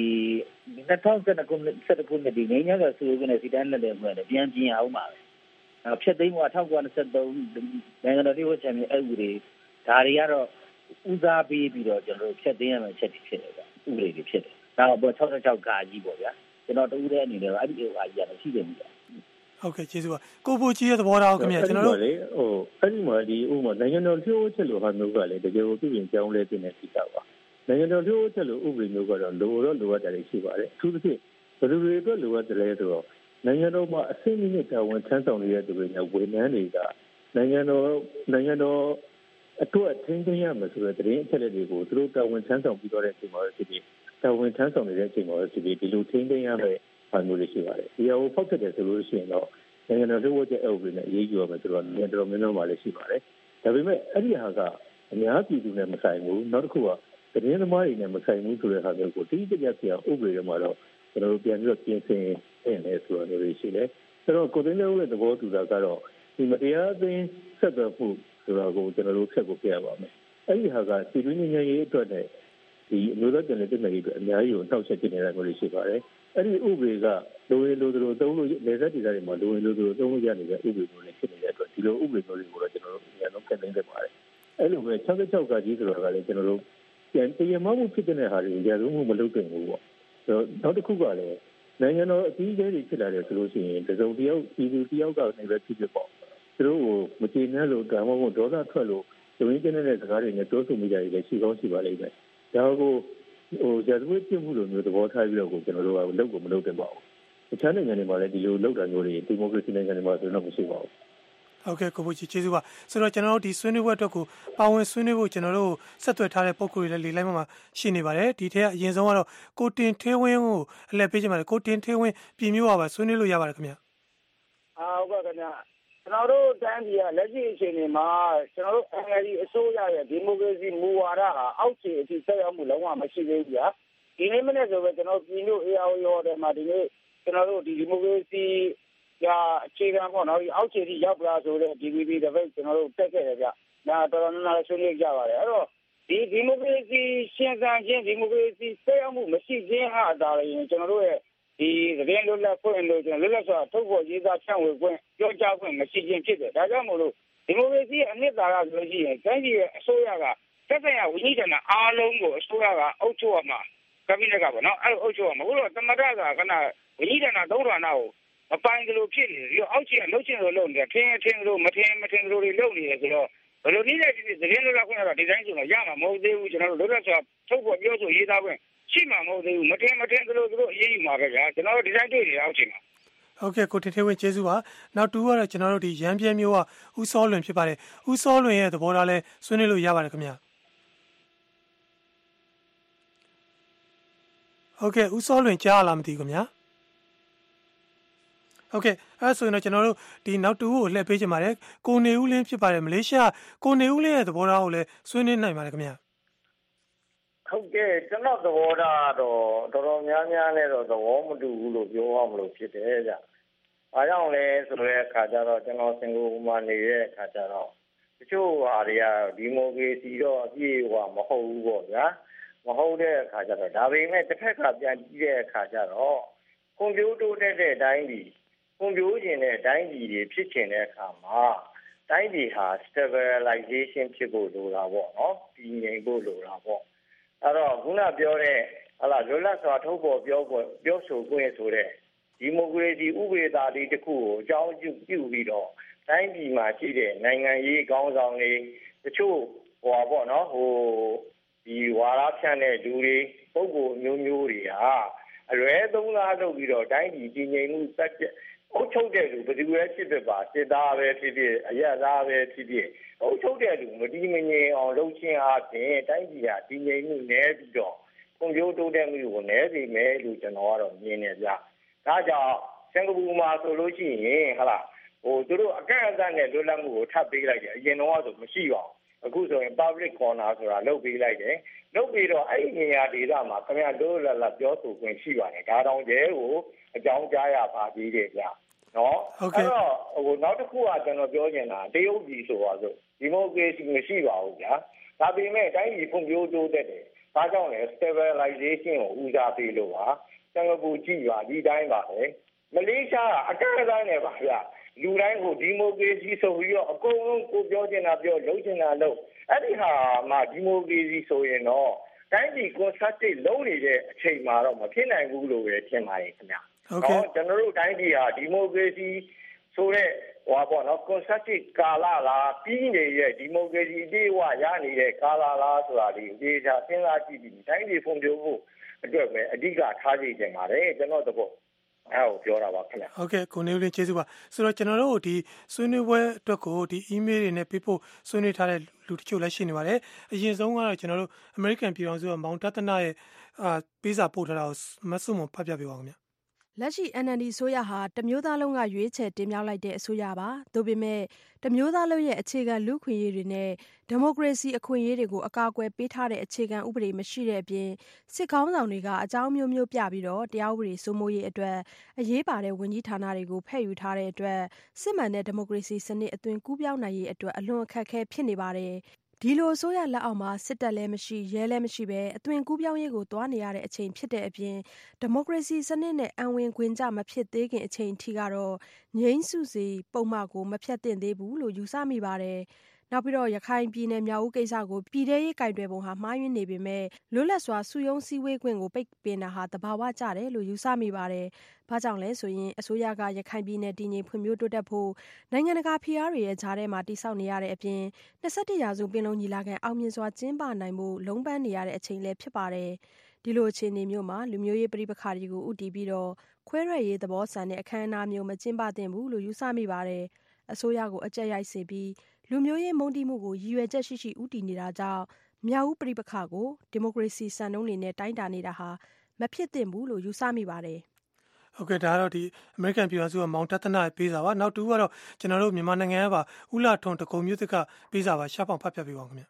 S16: 2012ခုနှစ်ဒီငင်းရတဲ့ဆိုကနေစီတန်းနဲ့ပြန်ပြင်အောင်ပါပဲဖြတ်သိမ်းမှု1923နိုင်ငံတော်ဒီဝတ်ချမ်းမြေဥပဒေဒါတွေကတော့ဦးစားပေးပြီးတော့ကျွန်တော်တို့ဖြတ်သိမ်းရမယ့်ချက်တွေဖြစ်တယ်ဗျဥပဒေတွေဖြစ်တယ်ဒါတော့66ကာကြီးပေါ့ဗျာကျွန်တော်တူတဲ့အနေနဲ့အဲ့ဒီဟာကြီးကတော့ရှိတယ်ဗျ
S15: ဟုတ်ကဲ့ကျေးဇူးပါကိုပူကြီးရဲ့သဘောထားကိုခင်ဗျာကျွန်တော်တို့
S16: အဲ့ဒီမှာဒီဥပမာနိုင်ငံတော်လျှို့ချက်လို့ဟာမျိုးကလည်းတကယ်ကိုပြည်ပြောင်းလဲတင်တဲ့ကိစ္စပါနိုင်ငံတော်လျှို့ချက်လို့ဥပဒေမျိုးကတော့လိုအပ်တယ်ရှိပါတယ်အထူးသဖြင့်ဘယ်လိုတွေအတွက်လိုအပ်တယ်ဆိုတော့နိုင်ငံတော်မှာအစိမ့်မြင့်တာဝန်ထမ်းဆောင်နေတဲ့သူတွေနဲ့ဝန်ထမ်းတွေကနိုင်ငံတော်အတွက်ထင်းထင်းရမယ်ဆိုတဲ့တရင်အချက်လက်တွေကိုသူတို့တာဝန်ထမ်းဆောင်ပြီးတော့တဲ့အချိန်မှာဖြစ်ပြီးတာဝန်ထမ်းဆောင်နေတဲ့အချိန်မှာဖြစ်ပြီးဒီလိုထင်းထင်းရမယ်ဘာမျိုးတွေရှိပါတယ်ဒီဟာကိုဖောက်ထွက်တယ်ဆိုလို့ရှိရင်တော့နိုင်ငံတော်လျှို့ချက်ဥပဒေနဲ့အရေးယူရမယ်ဆိုတော့နိုင်ငံတော်များများမှာလည်းရှိပါတယ်ဒါပေမဲ့အဲ့ဒီဟာကအများပြည်သူနဲ့မဆိုင်ဘူးနောက်တစ်ခုကသတင်းသမားတွေနဲ့မဆိုင်ဘူးဆိုတဲ့ဟာမျိုးကိုတိကျကျပြဥပဒေတွေမှာတော့ကျွန်တော်တို့ပြန်ပြီးတော့ပြင်ဆင်နေတယ်ဆိုတာမျိုးရှိတယ်ဆိုတော့ကိုသိန်းလေးဦးရဲ့သဘောတူတာကတော့ဒီမတရားအသင်းဆက်သွယ်မှုဆိုတာကိုကျွန်တော်တို့ဆက်ကိုပြရပါမယ်အဲ့ဒီဟာကစီတွင်းငြိမ်းချမ်းရေးအတွက်နဲ့ဒီအမျိုးသားပြည်နယ်ပြည်နယ်ရေးအတွက်အများကြီးကိုနှောက်ယှက်ဖြစ်နေတာမျိုးရှိပါတယ်အဲ့ဒီဥပဒေကလိုရင်လိုသလိုသုံးလို့လေဆက်ဒေသတွေမှာလိုရင်လိုသလိုသုံးလို့ရနေတဲ့ဥပဒေမျိုးတွေဖြစ်နေတဲ့အတွက်ဒီလိုဥပဒေမျိုးတွေကိုတော့ကျွန်တော်တို့အများဆုံးခက်သိမ်းနေပါတယ်အဲ့လိုပဲ66ကကြီးဆိုတာကလည်းကျွန်တော်တို့ပြန်တရားမှုဖြစ်တဲ့ဟာတွေရာဇဝတ်မှုမလုပ်တင်ဘူးပေါ့နောက်တစ်ခုကလည်းနိုင်ငံတော်အကြီးအကဲတွေဖြစ်လာတယ်ဆိုလို့ရှိရင်တစုံတယောက်ပြည်သူတယောက်ကနေပဲဖြစ်ဖြစ်ပေါ့သူတို့ကိုမကျေနပ်လို့ဒါမှမဟုတ်ဒေါသထွက်လို့ဒုရင်းကျတဲ့စကားတွေနဲ့ပြောဆိုမိကြတယ်လည်းရှိကောင်းရှိပါလိမ့်မယ်ဒါကိုရာဇဝတ်ပြစ်မှုလိုမျိုးသဘောထားပြီးတော့ကိုကျွန်တော်တို့ကလုပ်ကိုမလုပ်တင်ပါဘူးအခြားနိုင်ငံတွေမှာလည်းဒီလိုလုပ်တာမျိုးတွေဒီမိုကရေစီနိုင်ငံတွေမှာဆိုတော့မရှိပါဘူး
S15: ဟုတ်ကဲ့ကိုပူကြီးကျေးဇူးပါဆိုတော့ကျွန်တော်တို့ဒီဆွေးနွေးပွဲအတွက်ကိုပါဝင်ဆွေးနွေးဖို့ကျွန်တော်တို့ဆက်သွယ်ထားတဲ့ပုံကိုယ်တွေလည်းလေလိုက်မှာရှိနေပါတယ်ဒီထက်အရင်ဆုံးကတော့ကိုတင်ထေးဝင်းကိုအလှည့်ပေးချင်ပါတယ်ကိုတင်ထေးဝင်းပြည်မျိုးပါဆွေးနွေးလို့ရပါတယ်ခင်ဗျ
S17: ဟုတ်ကဲ့ခင်ဗျကျွန်တော်တို့တန်းပြည်ကလက်ရှိအခြေအနေမှာကျွန်တော်တို့ NLD အစိုးရရဲ့ဒီမိုကရေစီမူဝါဒဟာအောက်ခြေအထိဆက်ရောက်မှုလုံးဝမရှိသေးဘူးဗျာဒီနေ့မနေ့ဆိုပဲကျွန်တော်ပြည်မျိုး AR ရောတဲ့မှာဒီနေ့ကျွန်တော်တို့ဒီမိုကရေစီအခြေခံပေါ့နော်ဒီအောက်ခြေထိရောက်လာဆိုတဲ့ DVB တစ်ပိတ်ကျွန်တော်တို့တက်ခဲ့တယ်ဗျ။ဒါတော်တော်များများဆွေးနွေးကြပါတယ်။အဲ့တော့ဒီမိုကရေစီရှင်းစမ်းခြင်းဒီမိုကရေစီဆက်ရောက်မှုမရှိခြင်းဟာဒါလည်းကျွန်တော်တို့ရဲ့ဒီသတင်းလွတ်လပ်ခွင့်လို့ကျွန်တော်လွတ်လပ်စွာထုတ်ဖော်ရေးသားဖြန့်ဝေခွင့်ပြောကြားခွင့်မရှိခြင်းဖြစ်တယ်။ဒါကြောင့်မို့လို့ဒီမိုကရေစီအနှစ်သာရဆိုလို့ရှိရင်တိုင်းပြည်ရဲ့အစိုးရကသက်ဆိုင်ရာဝန်ကြီးဌာနအားလုံးကိုအစိုးရကအုပ်ချုပ်ရမှာကပိနက်ကပေါ့နော်အဲ့လိုအုပ်ချုပ်ရမှာဘုလို့သမထကခဏဝန်ကြီးဌာနသုံးဌာနကိုမပိုင်ကလေးဖြစ်နေပြီးတော့အောက်ခြေကလှုပ်ချင်လို့လုပ်နေတာထင်းလို့မထင်းလို့တွေလုပ်နေတယ်ဆိုတော့ဘယ်လိုနည်းနဲ့ဒီသတင်းလွတ်လပ်ခွင့်ကတော့ဒီတိုင်းဆိုတော့ရမှာမဟုတ်သေးဘူးကျွန်တော်တို့လွတ်လပ်စွာထုတ်ဖော်ပြောဆိုရေးသားခွင့်ရှိမှာမဟုတ်သေးဘူးမထင်းလို့သူတို့အရေးယူမှာပဲဗျာကျွန်တော်တို့ဒီတိုင်းတွေ့နေတာအောက်ခြေမှာ
S15: ဟုတ်ကဲ့ကိုတင်ထေးဝင်းကျေးဇူးပါနောက်တူကတော့ကျွန်တော်တို့ဒီရန်ပြဲမျိုးကဦးစောလွင်ဖြစ်ပါတယ်ဦးစောလွင်ရဲ့သဘောထားလဲဆွေးနွေးလို့ရပါတယ်ခင်ဗျာဟုတ်ကဲ့ဦးစောလွင်ကြားလားမသိဘူးခင်ဗျာဟုတ်ကဲ့အဲ့ဆိုရင်တော့ကျွန်တော်တို့ဒီနောက်တူကိုလှည့်ပေးချင်ပါတယ်ကိုနေဦးလင်းဖြစ်ပါတယ်မလေးရှားကိုနေဦးလင်းရဲ့သဘောထားကိုလည်းဆွေးနွေးနိုင်ပါတယ်ခင်ဗျာ
S18: ဟုတ်ကဲ့ကျွန်တော်သဘောထားတော့တော်တော်များများနဲ့တော့သဘောမတူဘူးလို့ပြောရမလို့ဖြစ်တယ်ဗျ။အားကြောင့်လဲဆိုတဲ့အခါကျတော့ကျွန်တော်စင်ကာပူမှာနေတဲ့အခါကျတော့တချို့ဟာတွေကဒီမိုကရေစီတော့အပြည့်အဝမဟုတ်ဘူးပေါ့ဗျာ။မဟုတ်တဲ့အခါကျတော့ဒါပေမဲ့တစ်ဖက်ကပြန်ကြည့်တဲ့အခါကျတော့ကွန်ပျူတာတိုးတက်တဲ့အတိုင်းဒီကွန်ပျူတာကျင်တဲ့အတိုင်းဒီတွေဖြစ်ကျင်တဲ့အခါမှာတိုင်းပြည်ဟာ stabilization ဖြစ်ဖို့လိုတာပေါ့နော်။တည်ငြိမ်ဖို့လိုတာပေါ့။အဲ့တော့ခုနပြောတဲ့လွတ်လပ်စွာထုတ်ဖော်ပြောဆိုခွင့်ဆိုတဲ့ဒီမိုကရေစီဥပဒေသားလေးတစ်ခုကိုအကြောင်းပြုပြီးတော့တိုင်းပြည်မှာရှိတဲ့နိုင်ငံရေးခေါင်းဆောင်တွေတချို့ပေါ့နော်ဒီဝါဒဖြန့်တဲ့လူတွေပုဂ္ဂိုလ်မျိုးတွေဟာအလွဲသုံးစားလုပ်ပြီးတော့တိုင်းပြည်တည်ငြိမ်မှုစက်အုပ်ချုပ်တဲ့လူဘယ်သူပဲဖြစ်ဖြစ်ပါစစ်သားပဲဖြစ်ဖြစ်အရပ်သားပဲဖြစ်ဖြစ်အုပ်ချုပ်တဲ့လူမတည်မငြိမ်အောင်လုပ်ခြင်းအပြင်တိုင်းပြည်ဟာတည်ငြိမ်မှုနည်းပြီးတော့ကွန်ပျူတာတိုးတက်မှုကိုနည်းစေမယ်လို့ကျွန်တော်ကတော့မြင်နေကြ။ဒါကြောင့်စင်ကာပူမှာဆိုလို့ရှိရင်သူတို့အကန့်အသတ်နဲ့လွတ်လပ်မှုကိုထပ်ပေးလိုက်တယ်အရင်တော့ဆိုမရှိပါဘူး။အခုဆိုရင် public corner ဆိုတာလုပ်ပေးလိုက်တယ်။လုပ်ပြီးတော့အဲ့ဒီနေရာဒေသမှာခင်ဗျားတို့လွတ်လပ်ပြောဆိုခွင့်ရှိပါတယ်။ဒါတောင်ကျဲကိုအကြောင်းကြားရပါသေးတယ်ဗျ။နော်အဲ့တော့နောက်တစ်ခုကကျွန်တော်ပြောချင်တာတရုတ်ပြည်ဆိုပါစို့ဒီမိုကရေစီမရှိပါဘူးဗျာဒါပေမဲ့တိုင်းပြည်ဖွံ့ဖြိုးတိုးတက်တယ်ဒါကြောင့်လည်း stabilization ကိုဦးစားပေးလို့ပါစင်ကာပူကြည့်ပါဒီတိုင်းပါပဲမလေးရှားအကန့်အသတ်နဲ့ပါဗျလူတိုင်းကိုဒီမိုကရေစီဆိုပြီးတော့အကုန်လုံးကိုပြောချင်တာပြောလုပ်ချင်တာလုပ်အဲ့ဒီဟာမှဒီမိုကရေစီဆိုရင်တော့တိုင်းပြည် consultate လုပ်နေတဲ့အချိန်မှာတော့မဖြစ်နိုင်ဘူးလို့ပဲထင်ပါတယ်ခင်ဗျာဟုတ်ကဲ့ကျွန်တော်တို့တိုင်းပြည်ဟာဒီမိုကရေစီဆိုတဲ့ဟောပေါ့နော် consultate ကာလလားပြီးနေတဲ့ဒီမိုကရေစီအပြည့်အဝရနေတဲ့ကာလလားဆိုတာဒီဒေတာစဉ်းစားကြည့်ပြီးတိုင်းပြည်ဖွံ့ဖြိုးဖို့အတွက်ပဲအဓိကထားကြည့်ကြပါတယ်ကျွန်တော်တို့အဲ့ကိုပြောတာပါခင်ဗျ
S15: ဟုတ်ကဲ့ကိုနေဦးလင်းကျေးဇူးပါဆိုတော့ကျွန်တော်တို့ဒီဆွေးနွေးပွဲအတွက်ကိုဒီ email တွေနဲ့ပေးဖို့ဆွေးနွေးထားတဲ့လူတချို့လည်းရှိနေပါတယ်အရင်ဆုံးကတော့ကျွန်တော်တို့ American ပြည်တော်စုကမောင်တသနာရဲ့ပေးစာပို့ထားတာကိုမဆုမဖတ်ပြပေးပါဦးခင်ဗျ
S6: လက်ရှိ NLD အစိုးရဟာတမျိုးသားလုံးကရွေးချယ်တင်မြှောက်လိုက်တဲ့အစိုးရပါ။ဒါပေမဲ့တမျိုးသားလုံးရဲ့အခြေခံလူ့ခွင့်ရေးတွေနဲ့ဒီမိုကရေစီအခွင့်အရေးတွေကိုအကာအကွယ်ပေးထားတဲ့အခြေခံဥပဒေမရှိတဲ့အပြင်စစ်ခေါင်းဆောင်တွေကအကြောင်းမျိုးမျိုးပြပြီးတော့တရားဥပဒေစိုးမိုးရေးအတွက်အရေးပါတဲ့ဝန်ကြီးဌာနတွေကိုဖဲ့ယူထားတဲ့အတွက်စစ်မှန်တဲ့ဒီမိုကရေစီစနစ်အသွင်ကူးပြောင်းနိုင်ရေးအတွက်အလွန်အခက်အခဲဖြစ်နေပါတယ်။ဒီလိုအစိုးရလက်အောက်မှာစစ်တပ်လည်းမရှိရဲလည်းမရှိပဲအသွင်ကူးပြောင်းရေးကိုတွားနေရတဲ့အချိန်ဖြစ်တဲ့အပြင်ဒီမိုကရေစီစနစ်နဲ့အံဝင်ခွင်ကြမဖြစ်သေးခင်အချိန်ထိကတော့ငြိမ်းစုစီပုံမှန်ကိုမဖြတ်သင့်သေးဘူးလို့ယူဆမိပါတယ်။နောက်ပြီးတော့ရခိုင်ပြည်နယ်မြောက်ဦးကိစ္စကိုပြည်ထရေးကင်တွယ်ပုံဟာမှားယွင်းနေပေမဲ့လွတ်လပ်စွာစုယုံစည်းဝေးခွင့်ကိုပိတ်ပင်တာဟာတဘာဝကျတယ်လို့ယူဆမိပါတယ်။ဘာကြောင့်လဲဆိုရင်အစိုးရကရခိုင်ပြည်နယ်တည်ငြိမ်ဖွံ့ဖြိုးတိုးတက်ဖို့နိုင်ငံတကာဖိအားတွေရဲ့ကြားထဲမှာတိစောက်နေရတဲ့အပြင်21ရာစုပင်လုံညီလာခံအောင်မြင်စွာကျင်းပနိုင်ဖို့လုံးပန်းနေရတဲ့အချိန်လည်းဖြစ်ပါတယ်။ဒီလိုအခြေအနေမျိုးမှာလူမျိုးရေးပဋိပက္ခတွေကိုဥတီပြီးတော့ခွဲထွက်ရေးသဘောဆန်တဲ့အခမ်းအနားမျိုးမကျင်းပသင့်ဘူးလို့ယူဆမိပါတယ်။အစိုးရကိုအကြက်ရိုက်စေပြီးလူမျိုးရေးမုန်းတီးမှုကိုရည်ရွယ်ချက်ရှိရှိဥတီနေတာကြောင့်မြောက်ဦးပဋိပက္ခကိုဒီမိုကရေစီစံနှုန်းတွေနဲ့တိုင်းတာနေတာဟာမဖြစ်သင့်ဘူးလို့ယူဆမိပါတယ်
S15: ။ဟုတ်ကဲ့ဒါကတော့ဒီ American ပြည်တော်စုကမောင်တသနာရဲ့ပေးစာပါနောက်တူကတော့ကျွန်တော်တို့မြန်မာနိုင်ငံကပါဦးလာထွန်းတကုံမျိုးသစ်ကပေးစာပါရှားပေါင်ဖတ်ပြပေးပါဦးခင်ဗျ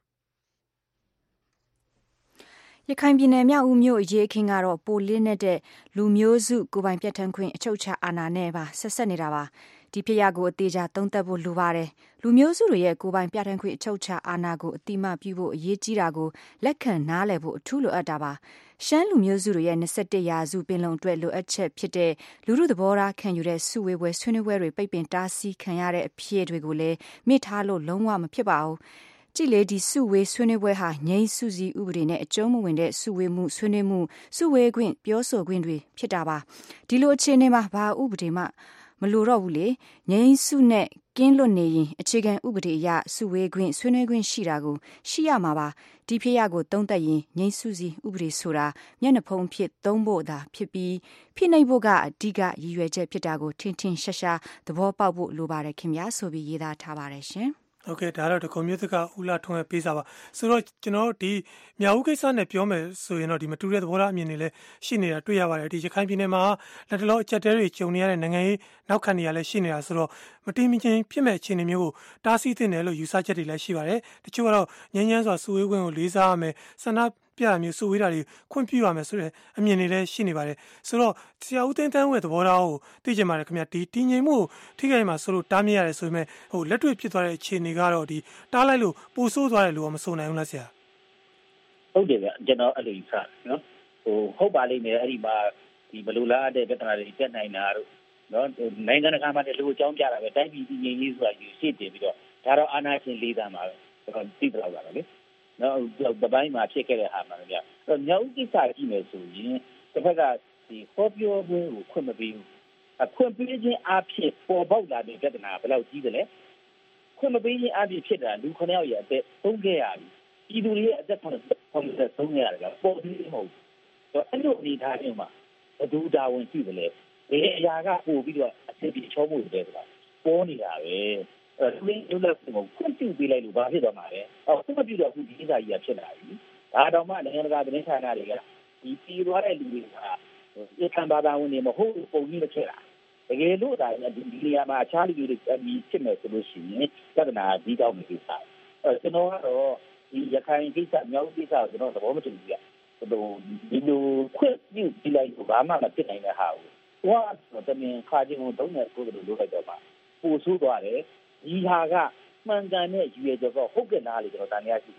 S2: ရခိုင်ပြည်နယ်မြောက်ဦးမြို့အရေးအခင်းကတော့ပိုလင်းတဲ့လူမျိုးစုကိုပိုင်ပြတ်ထန်းခွင့်အချုပ်ချာအာဏာနဲ့ပါဆက်ဆက်နေတာပါဒီဖြစ်ရပ်ကိုအသေးချာသုံးသပ်ဖို့လိုပါတယ်လူမျိုးစုတွေရဲ့ကိုပိုင်ပြတ်ထန်းခွင့်အချုပ်ချာအာဏာကိုအတိမပြုဖို့အရေးကြီးတာကိုလက်ခံနားလည်ဖို့အထူးလိုအပ်တာပါရှမ်းလူမျိုးစုတွေရဲ့21ရာစုပင်လုံအတွက်လိုအပ်ချက်ဖြစ်တဲ့လူမှုသဘောထားခံယူတဲ့စုဝေးပွဲဆွေးနွေးပွဲတွေပိတ်ပင်တားဆီးခံရတဲ့အဖြစ်တွေကိုလည်းမေ့ထားလို့လုံးဝမဖြစ်ပါဘူးကြည်လေဒီစုဝေးဆွေးနွေးပွဲဟာငြိမ်းစုစည်းဥပဒေနဲ့အကျုံးမဝင်တဲ့စုဝေးမှုဆွေးနွေးမှုစုဝေးခွင့်ပြောဆိုခွင့်တွေဖြစ်တာပါဒီလိုအခြေအနေမှာဘာဥပဒေမှမလိုတော့ဘူးလေငြိမ်းစုနဲ့ကင်းလွတ်နေရင်အခြေခံဥပဒေအရစုဝေးခွင့်ဆွေးနွေးခွင့်ရှိတာကိုရှိရမှာပါဒီဖြစ်ရပ်ကိုသုံးသပ်ရင်ငြိမ်းစုစည်းဥပဒေဆိုတာမျက်နှာဖုံးဖြစ်သုံးဖို့သာဖြစ်ပြီးဖိနှိပ်ဖို့ကအဓိကရည်ရွယ်ချက်ဖြစ်တာကိုထင်ထင်ရှားရှားသဘောပေါက်ဖို့လိုပါတယ်ခင်ဗျာဆိုပြီးရေးသားထားပါတယ်ရှင်
S15: ဟုတ်ကဲ့ဒါတော့ဒီကွန်မြူနတီကဦးလာထွန်းရဲ့ပေးစာပါဆိုတော့ကျွန်တော်ဒီမြောက်ဦးကိစ္စနဲ့ပြောမယ်ဆိုရင်တော့ဒီမတူတဲ့သဘောထားအမြင်တွေလည်းရှိနေတာတွေ့ရပါတယ်ဒီရခိုင်ပြည်နယ်မှာလက်တလောအကြက်တဲတွေကြုံနေရတဲ့နိုင်ငံရေးနောက်ခံနေရလည်းရှိနေတာဆိုတော့မတိမချင်းဖြစ်မဲ့အခြေအနေမျိုးကိုတားဆီးသင့်တယ်လို့ယူဆချက်တွေလည်းရှိပါတယ်တချို့ကတော့ငြင်းငြမ်းစွာစုဝေးခွင့်ကိုလေးစားရမယ်ဆန္ဒပြရမျိုးစုဝေးတာတွေခွင့်ပြုရမယ်ဆိုတဲ့အမြင်တွေလည်းရှိနေပါတယ်ဆိုတော့ဆရာဦးသိန်းတန်းဝဲသဘောထားကိုသိချင်ပါတယ်ခင်ဗျဒီတည်ငြိမ်မှုထိခိုက်မှာဆိုလို့တားမြစ်ရတယ်ဆိုပေမဲ့ဟိုလက်တွေ့ဖြစ်သွားတဲ့အခြေအနေကတော့ဒီတားလိုက်လို့ပိုဆိုးသွားတယ်လို့မဆိုနိုင်ဘူးလားဆရာ
S16: ဟုတ်တယ်ဗျကျွန်တော်အဲ့လိုယူဆနော်ဟုတ်ပါလိမ့်မယ်အဲ့ဒီမှာဒီဘလူလားတဲ့ပြဿနာတွေတက်နိုင်တာတို့နော်နိုင်ငံတကာမှာလည်းလူအကြောင်းပြတာပဲတိုင်းပြည်တည်ငြိမ်ရေးဆိုတာယူရှိတယ်ပြီးတော့ဒါတော့အာဏာရှင်လေးသားမှာပဲကျွန်တော်သိတော့ပါလေနော်ဒီပိုင်းမှာဖြစ်ခဲ့တဲ့ဟာမှန်ဗျာအဲ့မြောက်ကိစ္စကြည့်မယ်ဆိုရင်တစ်ဖက်ကဒီခေါ်ပြောပွဲကိုခွင့်မပေးဘူးခွင့်ပေးခြင်းအဖြစ်ပေါ်ပေါက်လာတဲ့ပြဿနာဘယ်လောက်ကြီးသလဲခွင့်မပေးခြင်းအဖြစ်ဖြစ်တာလူ9ယောက်ရဲ့အသက်သုံးခဲ့ရပြီပြည်သူတွေရဲ့အသက်ဆုံးခဲ့ရတယ်ကပေါ်ပြီးမဟုတ်တော့အဲ့လိုအနေထားမျိုးမှာဘယ်သူတာဝန်ရှိသလဲဘယ်အရာကပို့ပြီးတော့အစစ်ပြေချောမှုတွေဆိုတာပေါ်နေတာပဲသူရင်းလူလက်ကိုခွင့်ပြုပေးလိုက်လို့ဘာဖြစ်သွားမှာလဲခွင့်မပြုတော့အခုဒီကိစ္စကြီးကဖြစ်လာပြီဒါတော့မှနိုင်ငံတကာသတင်းဌာနတွေကဒီပြည်သွားတဲ့လူတွေကဒီခံဘာသာဝင်တွေမဟုတ်ပုံကြီးမဖြစ်လာတကယ်လို့ဒါဒီနေရာမှာအခြားလူတွေဒီဖြစ်မယ်ဆိုလို့ရှိရင်ပြဿနာကြီးတောင်းနေပြီစားကျွန်တော်ကတော့ဒီရခိုင်ကိစ္စမြောက်ကိစ္စကိုကျွန်တော်သဘောမတူဘူးပြဒီလိုခွင့်ပြုပြီးလိုက်လို့ဘာမှမဖြစ်နိုင်တဲ့ဟာကိုတော့တမင်ခါချင်းကိုတုံးနေကိုယ်တို့လုပ်လိုက်တော့မှပို့ဆိုးသွားတယ်ဒီဟာကမှန်ကန်တဲ့ရွေးကြော်ကဟုတ်ကဲ့လားလေကျွန်တော်တန်ရရှိတယ်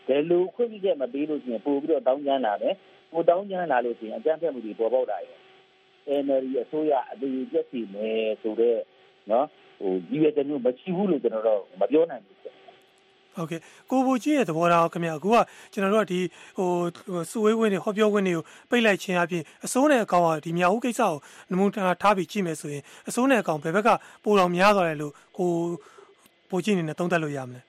S16: ဘယ်လိုခွင့်ပြုချက်မပေးလို့ရှိရင်ပို့ပြီးတော့တောင်းကျမ်းလာတယ်ပို့တောင်းကျမ်းလာလို့ရှိရင်အကြမ်းဖက်မှုတွေပေါ်ပေါက်လာတယ်NLD အစိုးရအသေးအကျက်စီမယ်ဆိုတော့နော်ဒီရတဲ့မျိုးမရှိဘူးလို့ကျွန်တော်တော့မပြောနိုင်ဘူး
S15: ဟုတ်ကဲ့ကိုဘူကြီးရဲ့သဘောထားခင်ဗျအခုကကျွန်တော်တို့ကဒီစုဝေးဝင်တွေဟောပြောဝင်တွေကိုပိတ်လိုက်ခြင်းအပြင်အစိုးနဲ့အကောင်ကဒီမြောက်ဦးကိစ္စကိုနမူနာထားပြီးကြည့်မယ်ဆိုရင်အစိုးနဲ့အကောင်ဘယ်ဘက်ကပိုတော်များသွားတယ်လို့ကိုဘူကြီးအနေနဲ့သုံးသပ်လို့ရမလဲ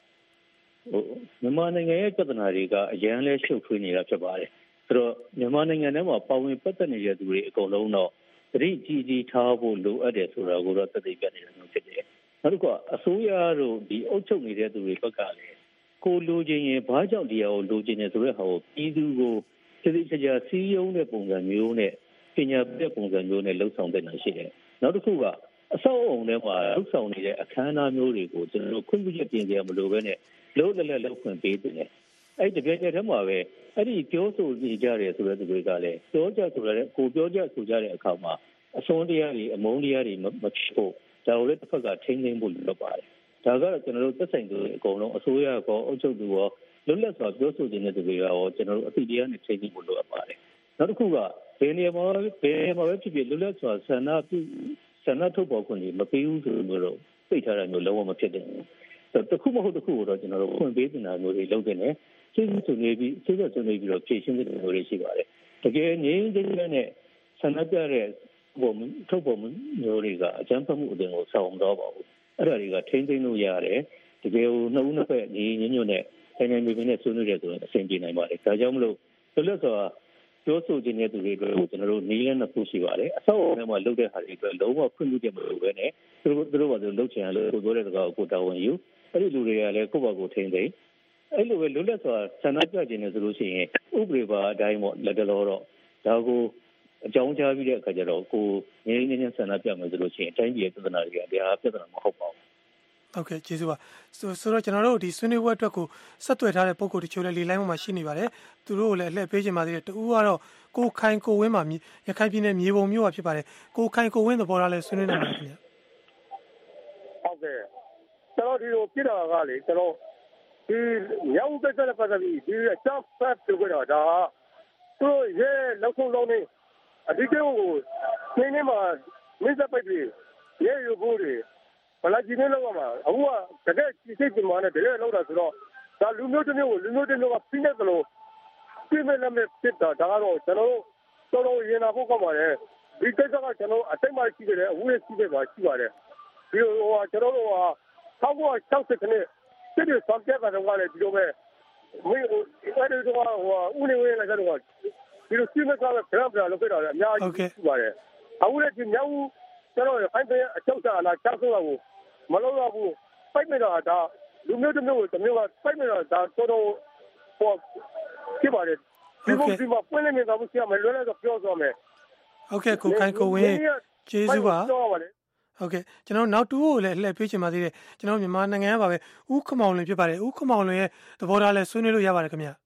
S16: မြန်မာနိုင်ငံရဲ့ပြဿနာတွေကအရန်လဲရှုပ်ထွေးနေတာဖြစ်ပါတယ်ဆိုတော့မြန်မာနိုင်ငံထဲမှာပါဝင်ပတ်သက်နေတဲ့သူတွေအကုန်လုံးတော့သတိကြီးကြီးထားဖို့လိုအပ်တယ်ဆိုတာကိုတော့သက်သေပြနေတာမျိုးဖြစ်တယ်နောက်တစ်ခုကအစိုးရတို့ဒီအုပ်ချုပ်နေတဲ့သူတွေဘက်ကလည်းကိုလိုချင်ရင်ဘာကြောင့်ဒီဟာကိုလိုချင်နေဆိုတဲ့ဟာကိုပြည်သူကိုသိသိချာချာစီးရုံးတဲ့ပုံစံမျိုးနဲ့ပညာပြပုံစံမျိုးနဲ့လှုပ်ဆောင်တဲ့နေရှိတယ်နောက်တစ်ခုကအဆောက်အုံထဲမှာလှုပ်ဆောင်နေတဲ့အခမ်းအနားမျိုးတွေကိုကျွန်တော်တို့ခွင့်ပြုချက်ပြင်ကြရမလို့ပဲနဲ့လုံးလက်လှုပ်ခွင့်ပေးတယ်အဲ့ဒီတကယ်တည်းမှာပဲအဲ့ဒီပြောဆိုနေကြတယ်ဆိုတဲ့သူတွေကလည်းပြောကြဆိုတဲ့ကိုပြောကြဆိုကြတဲ့အခါမှာအစွန်းတရားတွေအမုန်းတရားတွေမဖြစ်ဖို့ဒါကိုလည်းတစ်ဖက်ကထိန်းသိမ်းဖို့လိုပါတယ်ဒါကတော့ကျွန်တော်တို့သက်ဆိုင်သူတွေအကုန်လုံးအစိုးရကောအုပ်ချုပ်သူရောလွတ်လပ်စွာပြောဆိုနေတဲ့သူတွေရောကျွန်တော်တို့အသိတရားနဲ့ထိန်းသိမ်းဖို့လိုအပ်ပါတယ်နောက်တစ်ခုကဘယ်နေရာမှာပဲဖြစ်ဖြစ်လွတ်လပ်စွာဆန္ဒထုတ်ပေါ်ခွင့်တွေမပေးဘူးဆိုလို့သိထားတာမျိုးလုံးဝမဖြစ်တဲ့တခုမဟုတ်တခုကိုတော့ကျွန်တော်တို့ဖွင့်ပေးနေတာမျိုးတွေလုပ်နေတယ်စိတ်ဆွေးနွေးပြီးတော့ဖြည့်ရှင်းတဲ့မျိုးတွေရှိပါတယ်တကယ်ငြိမ်းချမ်းတဲ့ဆန္ဒပြတဲ့ထုတ်ပေါ်မျိုးတွေကအကြမ်းဖက်မှုအတင်ကိုဆောင်တော့ပါဘူးအဲ့ဒါတွေကထိန်းသိမ်းလို့ရတယ်တကယ်ကိုနှစ်ဦးနှစ်ဖက်ညီညွတ်နဲ့တိုင်းပြည်နဲ့ဆွေးနွေးတယ်ဆိုရင်အဆင်ပြေနိုင်ပါတယ်ဒါကြောင့်မလို့လွတ်လပ်စွာပြောဆိုခြင်းတဲ့သူတွေအတွက်ကိုကျွန်တော်တို့နည်းလမ်းနှစ်ခုရှိပါတယ်အဆောက်အအုံထဲမှာလုပ်တဲ့ဟာတွေအတွက်လုံးဝခွင့်ပြုချက်မလိုဘဲနဲ့သူတို့ဘာလို့လုပ်ချင်လို့ကိုပြောတဲ့စကားကိုတာဝန်ယူအဲ့ဒီလူတွေကလည်းကိုယ့်ဘာကိုထိန်းသိမ်းအဲ့လိုပဲလွတ်လပ်စွာဆန္ဒပြခြင်းနဲ့ဆိုလို့ရှိရင်ဥပဒေပါအတိုင်းပေါ့လက်တလောတော့ဒါကိုအကြောင်းကြားပြီးတဲ့အခါကျတော့ကိုငြိမ်းငြိမ်းဆန္ဒပြမယ်ဆိုလို့ရှိရင်အတိုင်းပြည်ရဲ့ပြဿနာတွေကတရားပြဿနာမဟုတ်ပါဘူး
S15: ဟုတ်ကဲ့ကျေးဇူးပါဆိုတော့ကျွန်တော်တို့ဒီဆွေးနွေးပွဲအတွက်ကိုဆက်သွယ်ထားတဲ့ပုံကိုတချို့လည်းလေလိုင်းပေါ်မှာရှိနေပါတယ်သူတို့ကိုလည်းအလှည့်ပေးခြင်းပါသေးတယ်တူကတော့ကိုခိုင်ကိုဝင်းမှာရခိုင်ပြည်နယ်မြေပုံမြို့ကဖြစ်ပါတယ်ကိုခိုင်ကိုဝင်းသဘောထားလဲဆွေးနွေးနေပါတယ်ခင်ဗျ
S19: ဟုတ်ကဲ့ကျွန်တော်ဒီလိုပြတာကလေကျွန်တော်ဒီမြောက်ဥက္ကဋ္ဌနဲ့ပတ်သက်ပြီးဒီအချက်ဖတ်ပြောကြတာသူရဲ့လောက်ဆုံးလုံးနေအဒီကိကိုနေနေမှာမင်းစပိုက်ပြီးရဲ့ယူဖို့တွေဘလာကြီးနေလောက်မှာအခုကတကယ်စိတ်ပြမနဲ့တကယ်လောက်တာဆိုတော့ဒါလူမျိုးတစ်မျိုးကိုလူမျိုးတစ်မျိုးကပြင်းနေတယ်လို့ပြင်းမဲ့လည်းဖြစ်တာဒါကတော့ကျွန်တော်တို့ရင်နာဖို့ကောက်ပါတယ်ဒီကိစ္စကကျွန်တော်အတိတ်မှရှိတယ်အခုလည်းရှိတယ်ပါရှိပါတယ်ဒီကျွန်တော်တို့က1960ခနှစ်စစ်တွေဆောင်ပြတာတော့လည်းဒီလိုပဲမင်းအဲ့ဒီတော့ဦးနေဝင်းလည်းကတော့ဒီလိုစီမံကလည်းပြန်လောက်ခဲ့တာလည်းအများကြီးရှိပါတယ်အခုလည်းဒီမြောက်ကျွန်တော်ဖိုင်တဲ့အချုပ်စာလာချဆိုးတာကိုမလုပ်တော့ဘူးပိုက်မိတာဒါလူမျိုးတစ်မျိုးကိုတစ်မျိုးကပိုက်မိတာဒါတော်ဖြစ်ပါတယ်ဒီဘုံဒီမှာပွင့်နေနေတာဘူးဆရာမလွယ်လည်းတော့ပြောသွားမယ်
S15: ဟုတ်ကဲ့ကိုခိုင်ကိုဝင်းကျေးဇူးပါဟုတ်ကဲ့ကျွန်တော်နောက်တူကိုလည်းလှည့်ပေးချင်ပါသေးတယ်ကျွန်တော်မြန်မာနိုင်ငံကပါပဲဦးခမောင်လွင်ဖြစ်ပါတယ်ဦးခမောင်လွင်ရဲ့သဘောထားလဲဆွေးနွေးလို့ရပါတယ်ခင်ဗျာ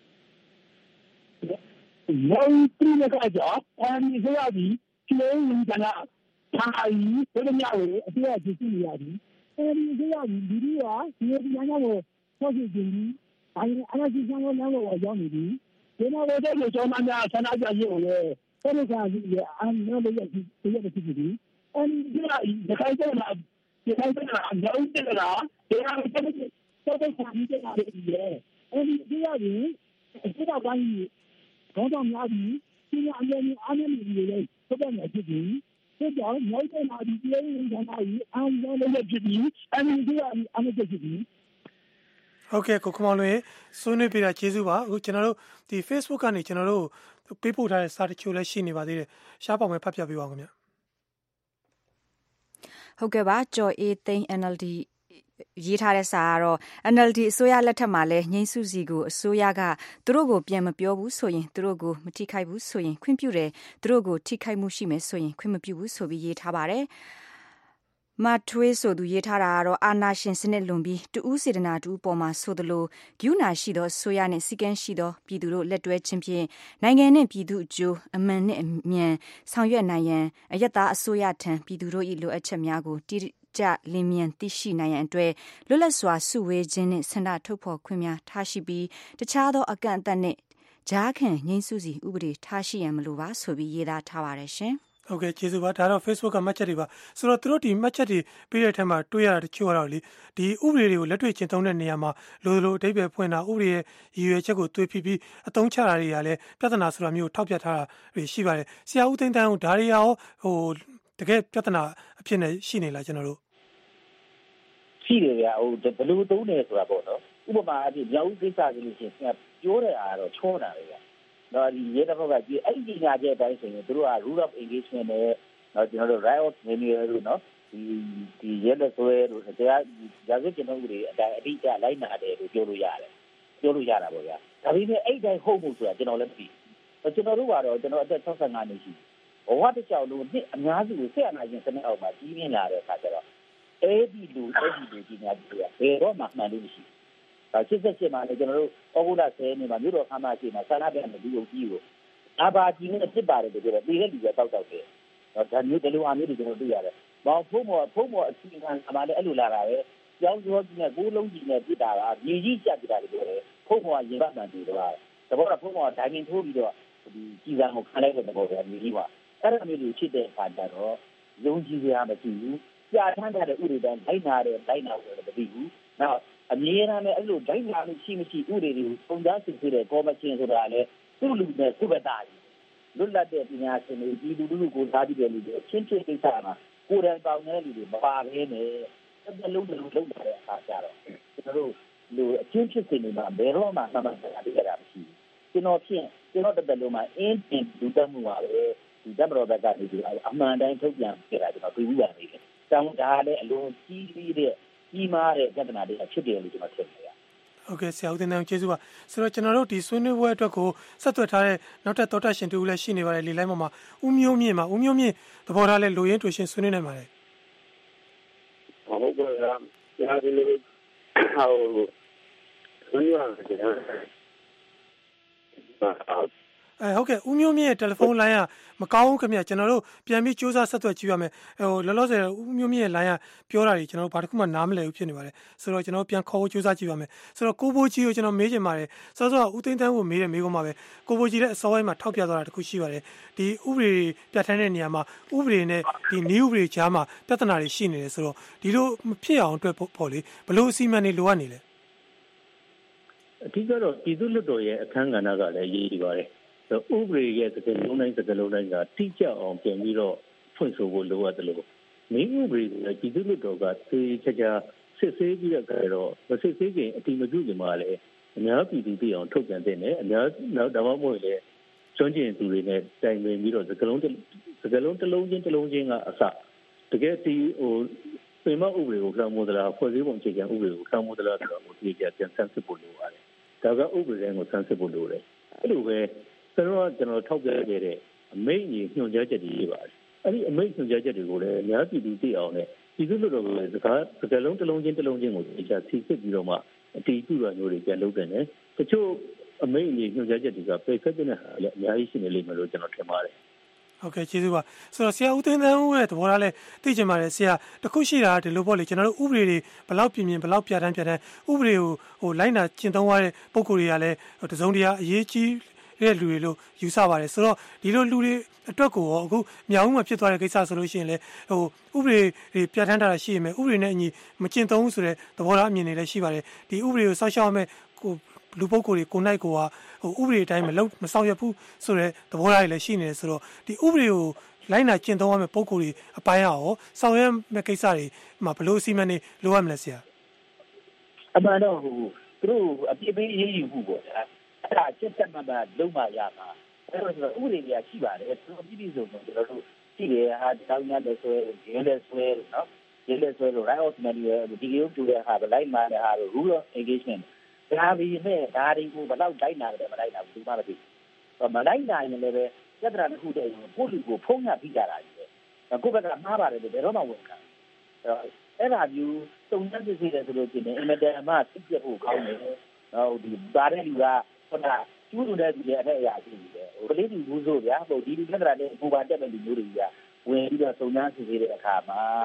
S20: နောက်တူကကြာအဲဒီဆိုရပြီကျင်းရင်ကလာထားပြီးဘယ်လိုများလဲအပြည့်အစုံကြည့်ရပြီအဲဒီဆိုရပြီဒီလိုကဒီလိုညောင်းကိုဆောက်ကြည့်ပြီးအဲဒီအကြီးဆုံးလောင်းတော့ရောက်နေပြီဒီမှာတော့ကျောင်းသားများဆန္ဒပြရေးကိုလည်းဆက်လက်စားပြီးအမ်းနောက်လည်းရဖြစ်ပြီအဲဒီကခိုင်တဲ့လားဒီခိုင်တဲ့လားညောင်းတဲ့လားဒီဟာတော့စားပြီးတဲ့လားဒီအဲဒီဒီရရင်ဒီတော့ပိုင်းတော့များပြီဒီအရင်အားနေနေလေဆက်တယ်ဖြစ်ပြီဒီတော့ညောင်းတဲ့လားဒီလေးရင်ကလည်းအမ်းနောက်လည်းဖြစ်ပြီအဲဒီကအမ်းဖြစ်ပြီ
S15: ဟုတ်ကဲ့ကိုခမောင်လွင်ဆွေးနွေးပြတာကျေးဇူးပါအခုကျွန်တော်တို့ဒီ Facebook ကနေကျွန်တော်တို့ပေးပို့ထားတဲ့စာတချို့လည်းရှိနေပါသေးတယ်ရှားပေါင်ပဲဖတ်ပြပေးပါဦးခင်ဗျ
S2: ဟုတ်ကဲ့ပါကြော်အေးသိန်း NLD ရေးထားတဲ့စာကတော့ NLD အစိုးရလက်ထက်မှာလဲငိမ့်စုစီကိုအစိုးရကသူတို့ကိုပြန်မပြောဘူးဆိုရင်သူတို့ကိုမထိခိုက်ဘူးဆိုရင်ခွင့်ပြုတယ်သူတို့ကိုထိခိုက်မှုရှိမယ်ဆိုရင်ခွင့်မပြုဘူးဆိုပြီးရေးထားပါတယ်မထွေးဆိုသူရေးထားတာကတော့အာနာရှင်စနစ်လွန်ပြီးတူးစေတနာတူပေါ်မှာဆိုသလိုဂုဏရှိသောဆိုရနဲ့စီကန်းရှိသောပြည်သူတို့လက်တွဲခြင်းဖြင့်နိုင်ငံနဲ့ပြည်သူအကျိုးအမှန်နဲ့အမြန်ဆောင်ရွက်နိုင်ရန်အယက်သားအစိုးရထံပြည်သူတို့၏လိုအပ်ချက်များကိုကျလင်းမြန်သိရှိနိုင်ရန်အတွက်လွတ်လပ်စွာစုဝေးခြင်းနှင့်ဆန္ဒထုတ်ဖော်ခွင့်များထားရှိပြီးတခြားသောအကန့်အသတ်နှင့်ကြားခံငြိမ်းစုစီဥပဒေထားရှိရန်မလိုပါဆိုပြီးရေးသားထားပါတယ်ရှင်။
S15: ဟုတ်ကဲ့ကျေးဇူးပါဒါတော့ Facebook ကမှတ်ချက်တွေပါဆိုတော့သူတို့ဒီမှတ်ချက်တွေပေးတဲ့အထက်မှာတွေ့ရတာတချို့ကတော့လေဒီဥပဒေတွေကိုလက်တွေ့ကျင့်သုံးတဲ့နေရာမှာလိုလိုအဓိပ္ပာယ်ဖွင့်တာဥပဒေရဲ့ရည်ရွယ်ချက်ကိုသွေးပြီးအသုံးချတာတွေကလည်းပြဿနာဆိုတာမျိုးထောက်ပြထားတာတွေရှိပါတယ်ဆရာဦးသိန်းတန်းကဒါတွေရောတကယ်ပြဿနာအဖြစ်နဲ့ရှိနေလားကျွန်တော်တို့
S21: ရှိတယ်ဗျာဘယ်လိုသုံးနေဆိုတာပေါ့နော်ဥပမာအဖြစ်မြောက်ဦးကိစ္စဆိုလို့ရှိရင်ပြောတဲ့အားတော့ချောတာပဲဗျာတော့ဒီရဲတပ်ဖွဲ့ကဒီအဲ့ဒီညာချက်အတိုင်းဆိုရင်တို့က rule of engagement နဲ့တော့ကျွန်တော်တို့ right of manual လို့နော်ဒီရဲလက်ဆွဲလို့တရားရာဇဝတ်ကျင့်ထုံးဥပဒေအတိုင်းအတိအကျလိုက်နာတယ်လို့ပြောလို့ရတယ်ပြောလို့ရတာပေါ့ဗျာဒါပေမဲ့အဲ့တိုင်းဟုတ်မှုဆိုတာကျွန်တော်လည်းမသိဘူးကျွန်တော်တို့ကတော့ကျွန်တော်အသက်65နှစ်ရှိဘဝတစ်လျှောက်လုံးနှစ်အများစုကိုဆက်အနာရှင်စနစ်အောက်မှာကြီးပြင်းလာတဲ့အခါကျတော့အဲ့ဒီလူကြီးများတွေကဘယ်တော့မှမှန်လို့မရှိဘူး88မှာလည်းကျွန်တော်တို့ဩဂုတ်လ10နှစ်မှာမြို့တော်ခမ်းမရှိမှာဆန္ဒပြနေလူအုပ်ကြီးကိုအဘာကြီးနဲ့ဖြစ်ပါတယ်ဆိုတော့ပြည်တဲ့လူတွေတောက်တယ်ဒါမျိုးတလူအားမျိုးတွေကျွန်တော်တွေ့ရတယ်။ဘောင်ဖုံးမော်အချင်းခံအမှလည်းအဲ့လိုလာတာပဲ။ကြောင်းကြောကြီးနဲ့ကိုးလုံးကြီးနဲ့ပြစ်တာကမြေကြီးကျပြတာတွေပြောတယ်။ဖုံးမော်ရင်ပတ်မှန်တယ်တော့တဘောကဖုံးမော်ဒိုင်မင်ထိုးပြီးတော့ဒီကြီးစံကိုခံလိုက်တဲ့ဘောကမြေကြီးပါ။အဲ့ဒါမျိုးတွေဖြစ်တဲ့အခါကျတော့ယုံကြည်စရာမရှိဘူး။ကြာထမ်းတဲ့ဥပဒေတိုင်းလိုက်နာတယ်လို့မသိဘူး။နောက်အမြဲတမ်းအဲ့လိုဒိုင်နာလို့ရှိမရှိဥပဒေတွေကိုပုံသားစစ်ဆေးတဲ့ကော်မရှင်ဆိုတာလည်းသူ့လူနဲ့သူ့ဘက်သားကြီးလွတ်လပ်တဲ့ပညာရှင်တွေဒီလူလူကိုသားပြီးတဲ့လူတွေအချင်းချင်းကိစ္စမှာကိုယ်တိုင်ပေါင်းတဲ့လူတွေမပါဘဲနဲ့တစ်လုံးတစ်လုံးလုပ်တဲ့အခါကျတော့ကျွန်တော်တို့လူအချင်းဖြစ်နေမှာဘယ်တော့မှမှန်မှန်တရားတွေ့ရတာမရှိဘူးကျွန်တော်တစ်သက်လုံးမှာအင်းတင်လူတက်မှုပါပဲဒီတပ်မတော်ဘက်ကနေဒီအမှန်တိုင်းထုတ်ပြန်ပြတာကျွန်တော်တွေ့ဘူးရတယ်။တောင်းဒါလည်းအလုံးကြီးပြီးတဲ့ကြီးမားတဲ့ပြဿနာတွေဖြစ်တယ်လို့ကျွန်တော်ထင်တယ်။
S15: ဟုတ်ကဲ့ဆရာဦးတင်တန်းကျေးဇူးပါဆိုတော့ကျွန်တော်တို့ဒီဆွေးနွေးပွဲအတွက်ကိုဆက်သွယ်ထားတဲ့နောက်ထပ်သောတာရှင်တူလည်းရှိနေပါတယ်လေလိုင်းပေါ်မှာဦးမျိုးမြင့်သဘောထားလဲလိုရင်းတွေ့ရှင်ဆွေးနွေးနိုင်ပါတယ်
S19: ဟုတ်ကဲ့ရာဒီလိုဆွေးနွေးရတယ်
S15: ဟုတ်ကဲ့ဦးမျိုးမြင့်ရဲ့တယ်လီဖုန်းလိုင်းကမကောင်းဘူးခင်ဗျကျွန်တော်တို့ပြန်ပြီးစူးစမ်းဆက်သွယ်ကြည့်ရမယ်လောလောဆယ်ဦးမျိုးမြင့်ရဲ့လိုင်းကပြောတာတွေကျွန်တော်တို့ဘာတစ်ခုမှနားမလည်ဘူးဖြစ်နေပါတယ်ဆိုတော့ကျွန်တော်ပြန်ခေါ်ဖို့စူးစမ်းကြည့်ရမယ်ဆိုတော့ကိုဘိုးကြီးကိုကျွန်တော်မေးချင်ပါတယ်စောစောဦးသိန်းတန်းကိုမေးတယ်မေးခွန်းမှာပဲကိုဘိုးကြီးလည်းအစောပိုင်းမှာထောက်ပြသွားတာတစ်ခုရှိပါတယ်ဒီဥပဒေပြဋ္ဌာန်းတဲ့နေရာမှာဥပဒေနဲ့ဒီနည်းဥပဒေကြားမှာပြဿနာတွေရှိနေတယ်ဆိုတော့ဒီလိုမဖြစ်အောင်အတွက်ပေါ့လေဘလို့အစီအမံတွေလိုအပ်နေလဲ
S21: အထူးကတော့ပြည်သူ့လွှတ်တော်ရဲ့အခမ်းကဏ္ဍကလည်းရေးကြည့်ပါတယ်ဥပဒေရဲ့စကားလုံးတိုင်းကတိကျအောင်ပြန်ပြီးတော့ဖွင့်ဆိုဖို့လိုအပ်တယ်လို့မင်းဥပဒေကပြည်သူ့လွှတ်တော်ကသေချာစစ်ဆေးပြီးတော့မစစ်ဆေးခင်အတိမပြုခင်မှာလည်းအများပြည်သူသိအောင်ထုတ်ပြန်တဲ့နဲ့အများနောက်ဒါမှမဟုတ်လေကျွမ်းကျင်သူတွေနဲ့တိုင်ပင်ပြီးတော့စကားလုံးတစ်လုံးချင်းကအစတကယ်ဒီပင်မဥပဒေကိုခံမိုးသလားဖွဲ့စည်းပုံအခြေခံဥပဒေကိုခံမိုးသလားဆိုတော့ဒီကြပြန်ဆန်းစစ်ဖို့လိုပါတယ်ဒါကဥပဒေတိုင်းကိုဆန်းစစ်ဖို့လိုတယ်အဲ့လိုပဲကျွန်တော်ထောက်ပြခဲ့တဲ့အမိန့်ကြီးညွှန်ကြားချက်တွေရှိပါတယ်။အဲ့ဒီအမိန့်ညွှန်ကြားချက်တွေကိုလည်းအများပြည်သူသိအောင်နဲ့ပြည်သူ့လွှတ်တော်ကလည်းစကားလုံးတစ်လုံးချင်းကိုအချာစီစစ်ပြီးတော့မှအတီးပြုတာမျိုးတွေပြန်လုပ်တယ်နဲ့တချို့အမိန့်ကြီးညွှန်ကြားချက်တွေကပယ်ဖက်တဲ့ဟာလည်းအများကြီးရှိနေလိမ့်မယ်လို့ကျွန်တော်ထင်ပါတယ်
S15: ။ဟုတ်ကဲ့ကျေးဇူးပါဆိုတော့ဆရာဦးသိန်းသန်းဦးရဲ့သဘောထားလဲသိချင်ပါတယ်ဆရာတခုရှိတာဒီလိုပေါ့လေကျွန်တော်တို့ဥပဒေတွေဘယ်လောက်ပြင်ဘယ်လောက်ပြဋ္ဌာန်းဥပဒေကိုလိုက်နာကျင့်သုံးရတဲ့ပုံကိုယ်တွေကလည်းတစုံတရာအရေးကြီးတဲ့လူတွေလို့ယူဆပါတယ်ဆိုတော့ဒီလိုလူတွေအတွက်ကိုရောအခုမြောက်ဦးမှာဖြစ်သွားတဲ့ကိစ္စဆိုလို့ရှိရင်လည်းဥပဒေတွေပြဋ္ဌာန်းထားတာရှိရင်ဥပဒေနဲ့အညီမကျင့်သုံးဘူးဆိုတဲ့သဘောထားအမြင်တွေလည်းရှိပါတယ်ဒီဥပဒေကိုစောင့်ရှောက်ရမယ်လူပုဂ္ဂိုလ်တွေကိုနိုင်ကိုကဥပဒေအတိုင်းမဆောင်ရွက်ဘူးဆိုတဲ့သဘောထားတွေလည်းရှိနေတယ်ဆိုတော့ဒီဥပဒေကိုလိုက်နာကျင့်သုံးရမယ်ပုဂ္ဂိုလ်တွေအပိုင်းရောဆောင်ရွက်မဲ့ကိစ္စတွေမှာဘယ်လိုအစီအမံတွေလိုအပ်မလဲဆရာ
S21: အမှန်တော့သူတို့အပြစ်ပေးရေးယူမှုပေါ့ဗျာအဲ့ဒါစစ်တပ်မှလုံးမရမှာအဲ့တော့ဥပဒေကြီးရှိပါတယ်သူအပြည့်စုံတော့ကျွန်တော်တို့ရှိတယ်ဟာတောင်းရတဲ့ဆွဲရဲလက်ဆွဲနော်ရဲလက်ဆွဲလို့ right of manual ဒီလိုတူတဲ့ဟာလိုက်မှတဲ့ဟာ rule of engagement ဒါပြီးနဲ့ဒါတွေကိုဘယ်တော့လိုက်နာတယ်မလိုက်နာဘူးဒီမှာမသိဘူးမလိုက်နိုင်ရင်လည်းပြဿနာတစ်ခုတည်းကိုလူကိုဖုံးရပြီးကြတာကြီးပဲကိုယ့်ဘက်ကမှားပါတယ်လို့ဘယ်တော့မှဝန်ခံအဲ့ဒါမျိုးတုံ့ပြန်စစ်ဆေးတယ်ဆိုလို့ရှိရင်အင်မတန်မှသိကျဖို့ကောင်းတယ်ဟုတ်ဒီဒါတဲ့လူကဟုတ်လားကျူးလွန်တဲ့လူတွေအဲ့အရာရှိတယ်ကလေးတွေဘူးဆိုဗျာဒီပြဿနာတွေပူပါတက်တဲ့လူမျိုးတွေကဝင်ပြီးတော့စုံစမ်းစစ်ဆေးတဲ့အခါမှာ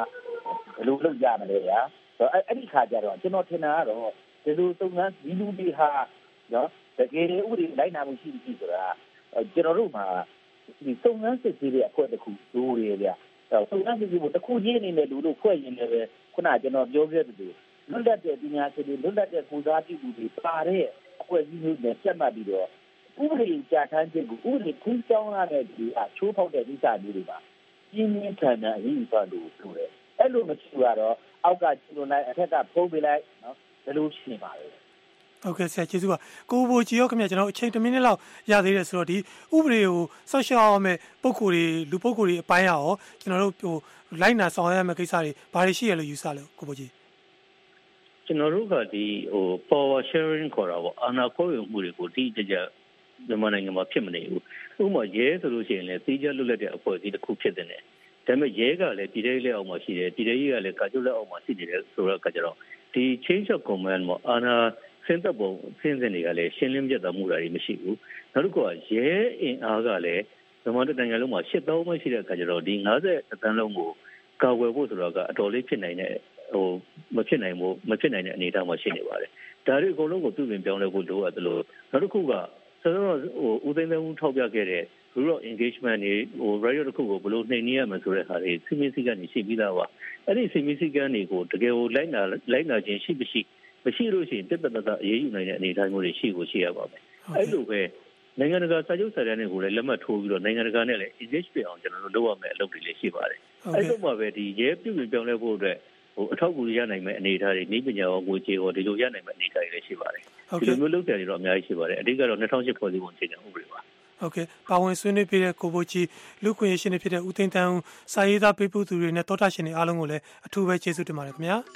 S21: ဘယ်လိုလုပ်ကြမလဲဗျာအဲ့ဒီခါကျတော့ကျွန်တော်ထင်တာကတော့ဒီလိုစုံစမ်းဒီလူတွေဟာနော်တကယ်ဥပဒေလိုက်နာမှုရှိပြီဆိုတာကျွန်တော်တို့မှာဒီစုံစမ်းစစ်ဆေးတဲ့အဖွဲ့တစ်ခုလိုတယ်ဗျာစုံစမ်းစစ်ဆေးဖို့တစ်ခုချင်းအနေနဲ့လူတို့ဖွဲ့ရင်လည်းပဲခုနကျွန်တော်ပြောခဲ့သလိုလွတ်လပ်တဲ့ပညာရှင်တွေလွတ်လပ်တဲ့ကိုစားပြုသူတွေပါတဲ့အဖွဲ့အစည်းမျိုးနဲ့ဆက်မှတ်ပြီးတော့ဥပဒေကြာထမ်းခြင်းကိုဥပဒေကူးကြောင်းရတဲ့ဒီအချိုးဖောက်တဲ့ကိစ္စမျိုးတွေပါပြင်းပြင်းထန်ထန်အရေးယူသွားလို့ဆိုတယ်အဲ့လိုမရှိတော့အောက်ကကျလို့လိုက်အထက်ကဖုံးပေးလိုက်နော်ဘယ်လိုရှိနေပါလဲ
S15: ဟုတ်ကဲ့ဆရာကျေးဇူးပါကိုဘိုကြီးရောခင်ဗျကျွန်တော်အချိန်1မိနစ်လောက်ရသေးတယ်ဆိုတော့ဒီဥပဒေကိုဆောက်ရှောက်အောင်မဲ့ပုံကိုယ်တွေလူပုံကိုယ်တွေအပိုင်းရောကျွန်တော်တို့ဟိုလိုက်နာဆောင်ရွက်ရမယ့်ကိစ္စတွေဘာတွေရှိရလို့ယူဆလဲကိုဘိုကြီး
S16: ကျွန်တော်တို့ကဒီpower sharing ခေါ်တာပေါ့အာဏာခွဲဝေမှုတွေကိုတိကျကျမြန်မာနိုင်ငံမှာဖြစ်မနေဘူးဥပမာရဲဆိုလို့ရှိရင်လည်းတိကျလွတ်လပ်တဲ့အဖွဲ့အစည်းတစ်ခုဖြစ်တဲ့နဲ့ဒါပေမဲ့ရဲကလည်းပြည်ထောင်လက်အောက်မှာရှိတယ်ပြည်ထောင်ကြီးကလည်းကာချုပ်လက်အောက်မှာရှိနေတယ်ဆိုတော့ကကြတော့ဒီ change of command မှာအာဏာစင်တပ်ပုံစင်တွေကလည်းရှင်းလင်းပြတ်သားမှုတွေမရှိဘူးနောက်တစ်ခုကရဲအင်အားကလည်းမြန်မာနိုင်ငံလုံးမှာ8000မှရှိတဲ့အခါကျတော့ဒီ50တန်းလုံးကိုကာဝယ်ဖို့ဆိုတော့ကအတော်လေးဖြစ်နိုင်တဲ့မဖြစ်နိုင်တဲ့အနေအထားမှာရှိနေပါတယ်ဒါတွေအကုန်လုံးကိုပြုပြင်ပြောင်းလဲဖို့လိုအပ်တယ်လို့နောက်တစ်ခုကဆိုတော့ဦးသိန်းသန်းဦးထောက်ပြခဲ့တဲ့ rule of engagement တွေradio တစ်ခုကိုဘယ်လိုနှိမ်နင်းရမလဲဆိုတဲ့ဟာတွေစီမင်းစည်းကမ်းတွေရှိပြီးသားပါအဲ့ဒီစီမင်းစည်းကမ်းတွေကိုတကယ်ကိုလိုက်နာခြင်းရှိမရှိလို့ရှိရင်တက်တက်အရေးယူနိုင်တဲ့အနေအထားမျိုးတွေရှိရပါမယ်အဲ့လိုပဲနိုင်ငံတကာစာချုပ်စာတမ်းတွေကိုလည်းလက်မှတ်ထိုးပြီးတော့နိုင်ငံတကာနဲ့လည်း engage ပြအောင်ကျွန်တော်တို့လုပ်ရမယ့်အလုပ်တွေလည်းရှိပါတယ်အဲ့လိုမှပဲဒီရဲပြုပြင်ပြောင်းလဲဖို့အတွက်အထောက်အကူရနိုင်မယ့်အနေအထားတွေနည်းပညာရောငွေကြေးရောဒီလိုရနိုင်မယ့်အနေအထားတွေလည်းရှိပါတယ်ဒီလိုမျိုးလုပ်တယ်တွေတော့အများကြီးရှိပါတယ်အဓိကတော့2008ဖွဲ့စည်းပုံအခြေခံဥပဒေပါ
S15: ဟုတ်ကဲ့ပါဝင်ဆွေးနွေးပြတဲ့ကိုဘိုကြီးလူခွင့်ရရှင်တွေဖြစ်တဲ့ဦးသိန်းတန်းဦးစာရေးသားပေးပို့သူတွေနဲ့တောတာရှင်တွေအားလုံးကိုလည်းအထူးပဲကျေးဇူးတင်ပါတယ်ခင်ဗျာ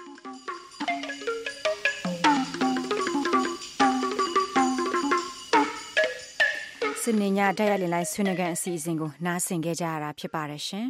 S2: စနေညတိုက်ရိုက်လိုက်ဆွေးနွေးကန်အစီအစဉ်ကိုနားဆင်ခဲ့ကြရတာဖြစ်ပါတယ်ရှင်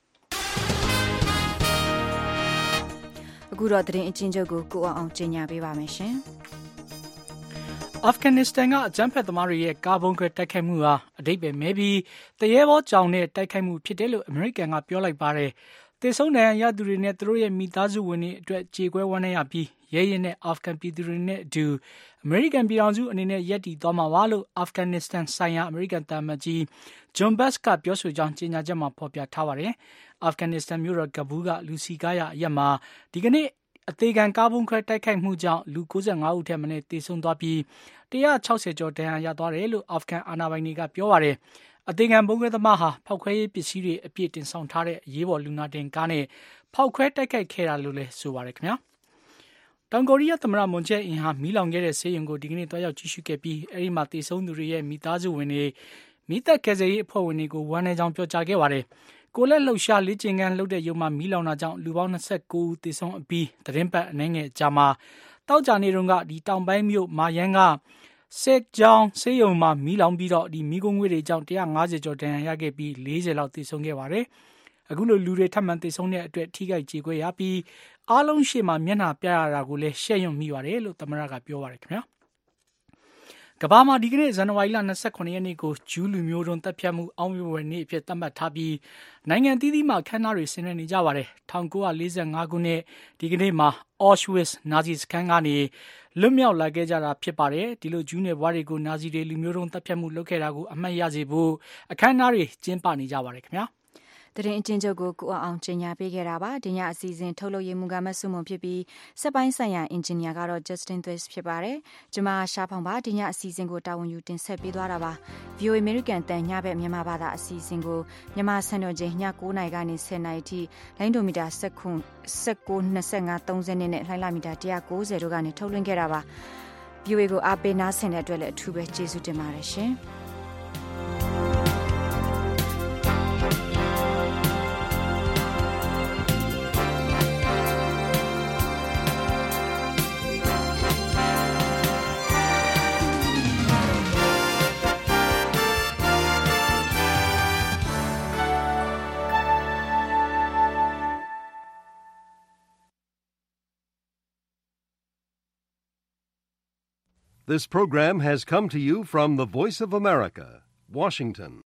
S2: အခုတော့သတင်းအချင်းချုပ်ကိုအောင်ကြီးညာပေးပါမယ်ရှင်
S3: အာဖဂန်နစ္စတန်ကအကြမ်းဖက်သမားတွေရဲ့ကာဗွန်ခွဲတိုက်ခိုက်မှုဟာအဓိပ္ပာယ်မဲ့ပြီးတရေဘောကြောင်နဲ့တိုက်ခိုက်မှုဖြစ်တယ်လို့အမေရိကန်ကပြောလိုက်ပါတယ်။သေဆုံးတဲ့ရသူတွေနဲ့သူတို့ရဲ့မိသားစုဝင်တွေအတွက်ကြေကွဲဝမ်းနည်းရပြီးရဲရင်နဲ့အာဖဂန်ပြည်သူတွေနဲ့အတူအမေရိကန်ပြည်ထောင်စုအနေနဲ့ယက်တီသွားမှာပါလို့အာဖဂန်နစ္စတန်ဆိုင်ရာအမေရိကန်တာမန်ကြီးဂျွန်ဘတ်ကပြောဆိုကြောင်းကြေညာချက်မှာဖော်ပြထားပါတယ်။အာဖဂန်နစ္စတန်မြို့တော်ကဘူးကလူစီကားရအရက်မှာဒီကနေ့အသေးခံကားပုံခွဲတိုက်ခိုက်မှုကြောင့်လူ95ဦးထက်မနည်းသေဆုံးသွားပြီး160ကျော်ဒဏ်ရာရသွားတယ်လို့အာဖဂန်အာဏာပိုင်တွေကပြောပါတယ်။အသေးခံပုံခွဲသမားဟာဖောက်ခွဲရေးပစ္စည်းတွေအပြည့်တင်ဆောင်ထားတဲ့အရေးပေါ်လူနာတင်ကားနဲ့ဖောက်ခွဲတိုက်ခိုက်ခဲ့တာလို့လည်းဆိုပါတယ်ခင်ဗျာ။တောင်ကိုရီးယားသမ္မတမွန်ဂျယ်အင်ဟာမီးလောင်ခဲ့တဲ့ဆေးရုံကိုဒီကနေ့တွားရောက်ကြည့်ရှုခဲ့ပြီးအဲဒီမှာသေဆုံးသူတွေရဲ့မိသားစုဝင်တွေမိသက်ကယ်ဆယ်ရေးအဖွဲ့ဝင်တွေကိုဝမ်းနည်းကြောင်းပြောကြားခဲ့ပါတယ်။ကိုလက်လှုပ်ရှားလေ့ကျင့်ခန်းလုပ်တဲ့ရုံမှာမီးလောင်တာကြောင့်လူပေါင်း29ဦးသေဆုံးအပြီးသတင်းပတ်အနည်းငယ်ကြာမှာတောက်ကြနေတုန်းကဒီတောင်ပိုင်းမြို့မာယန်ကစစ်ကြောင်းဆေးရုံမှာမီးလောင်ပြီးတော့ဒီမီးကုန်းငွေတွေကြောင့်150ကျော်ဒဏ်ရာရခဲ့ပြီး40လောက်သေဆုံးခဲ့ပါတယ်။အခုလိုလူတွေထပ်မံသေဆုံးတဲ့အတွက်ထိခိုက်ကြေကွဲရပြီးအားလုံးရှေ့မှာမျက်နှာပြရတာကိုလည်းရှက်ရွံ့မိပါတယ်လို့သမ္မတကပြောပါတယ်ခင်ဗျာ။ကမ္ဘာမှာဒီကနေ့ဇန်နဝါရီလ28ရက်နေ့ကိုဂျူးလူမျိုးတုံးတပ်ဖြတ်မှုအောက်မေ့ဖွယ်နေ့အဖြစ်သတ်မှတ်ထားပြီးနိုင်ငံသီးသီးမှာခမ်းနားတွေဆင်နွှဲနေကြပါတယ်။1945ခုနှစ်ဒီကနေ့မှာ Auschwitz နာဇီစခန်းကနေလွတ်မြောက်လာခဲ့ကြတာဖြစ်ပါတယ်။ဒီလိုဂျူးနယ်ဘွားတွေကိုနာဇီတွေလူမျိုးတုံးတပ်ဖြတ်မှုလုပ်ခဲ့တာကိုအမှတ်ရစေဖို့အခမ်းအနားတွေကျင်းပနေကြပါတယ်ခင်ဗျာ။
S2: သတင်းအချင်းချုပ်ကိုအောင်ကြီးညာပေးခဲ့တာပါဒီညအစီအစဉ်ထုတ်လုပ်ရေးမူကမဆုမွန်ဖြစ်ပြီးစက်ပိုင်းဆိုင်ရာအင်ဂျင်နီယာကတော့ Justin Thwaites ဖြစ်ပါတယ်ကျွန်မရှားဖောင်ပါဒီညအစီအစဉ်ကိုတာဝန်ယူတင်ဆက်ပေးသွားတာပါ VOA American တန်ညဘက်မြန်မာဘာသာအစီအစဉ်ကိုမြန်မာစံတော်ချိန်ည9:00နာရီကနေ10:00နာရီထိလိုင်းဒိုမီတာ1925 30နဲ့လိုင်းလာမီတာ190တို့ကနေထုတ်လွှင့်ခဲ့တာပါ VOA ကိုအားပေးနားဆင်တဲ့အတွက်လည်းအထူးပဲကျေးဇူးတင်ပါတယ်ရှင်
S1: This program has come to you from the Voice of America, Washington.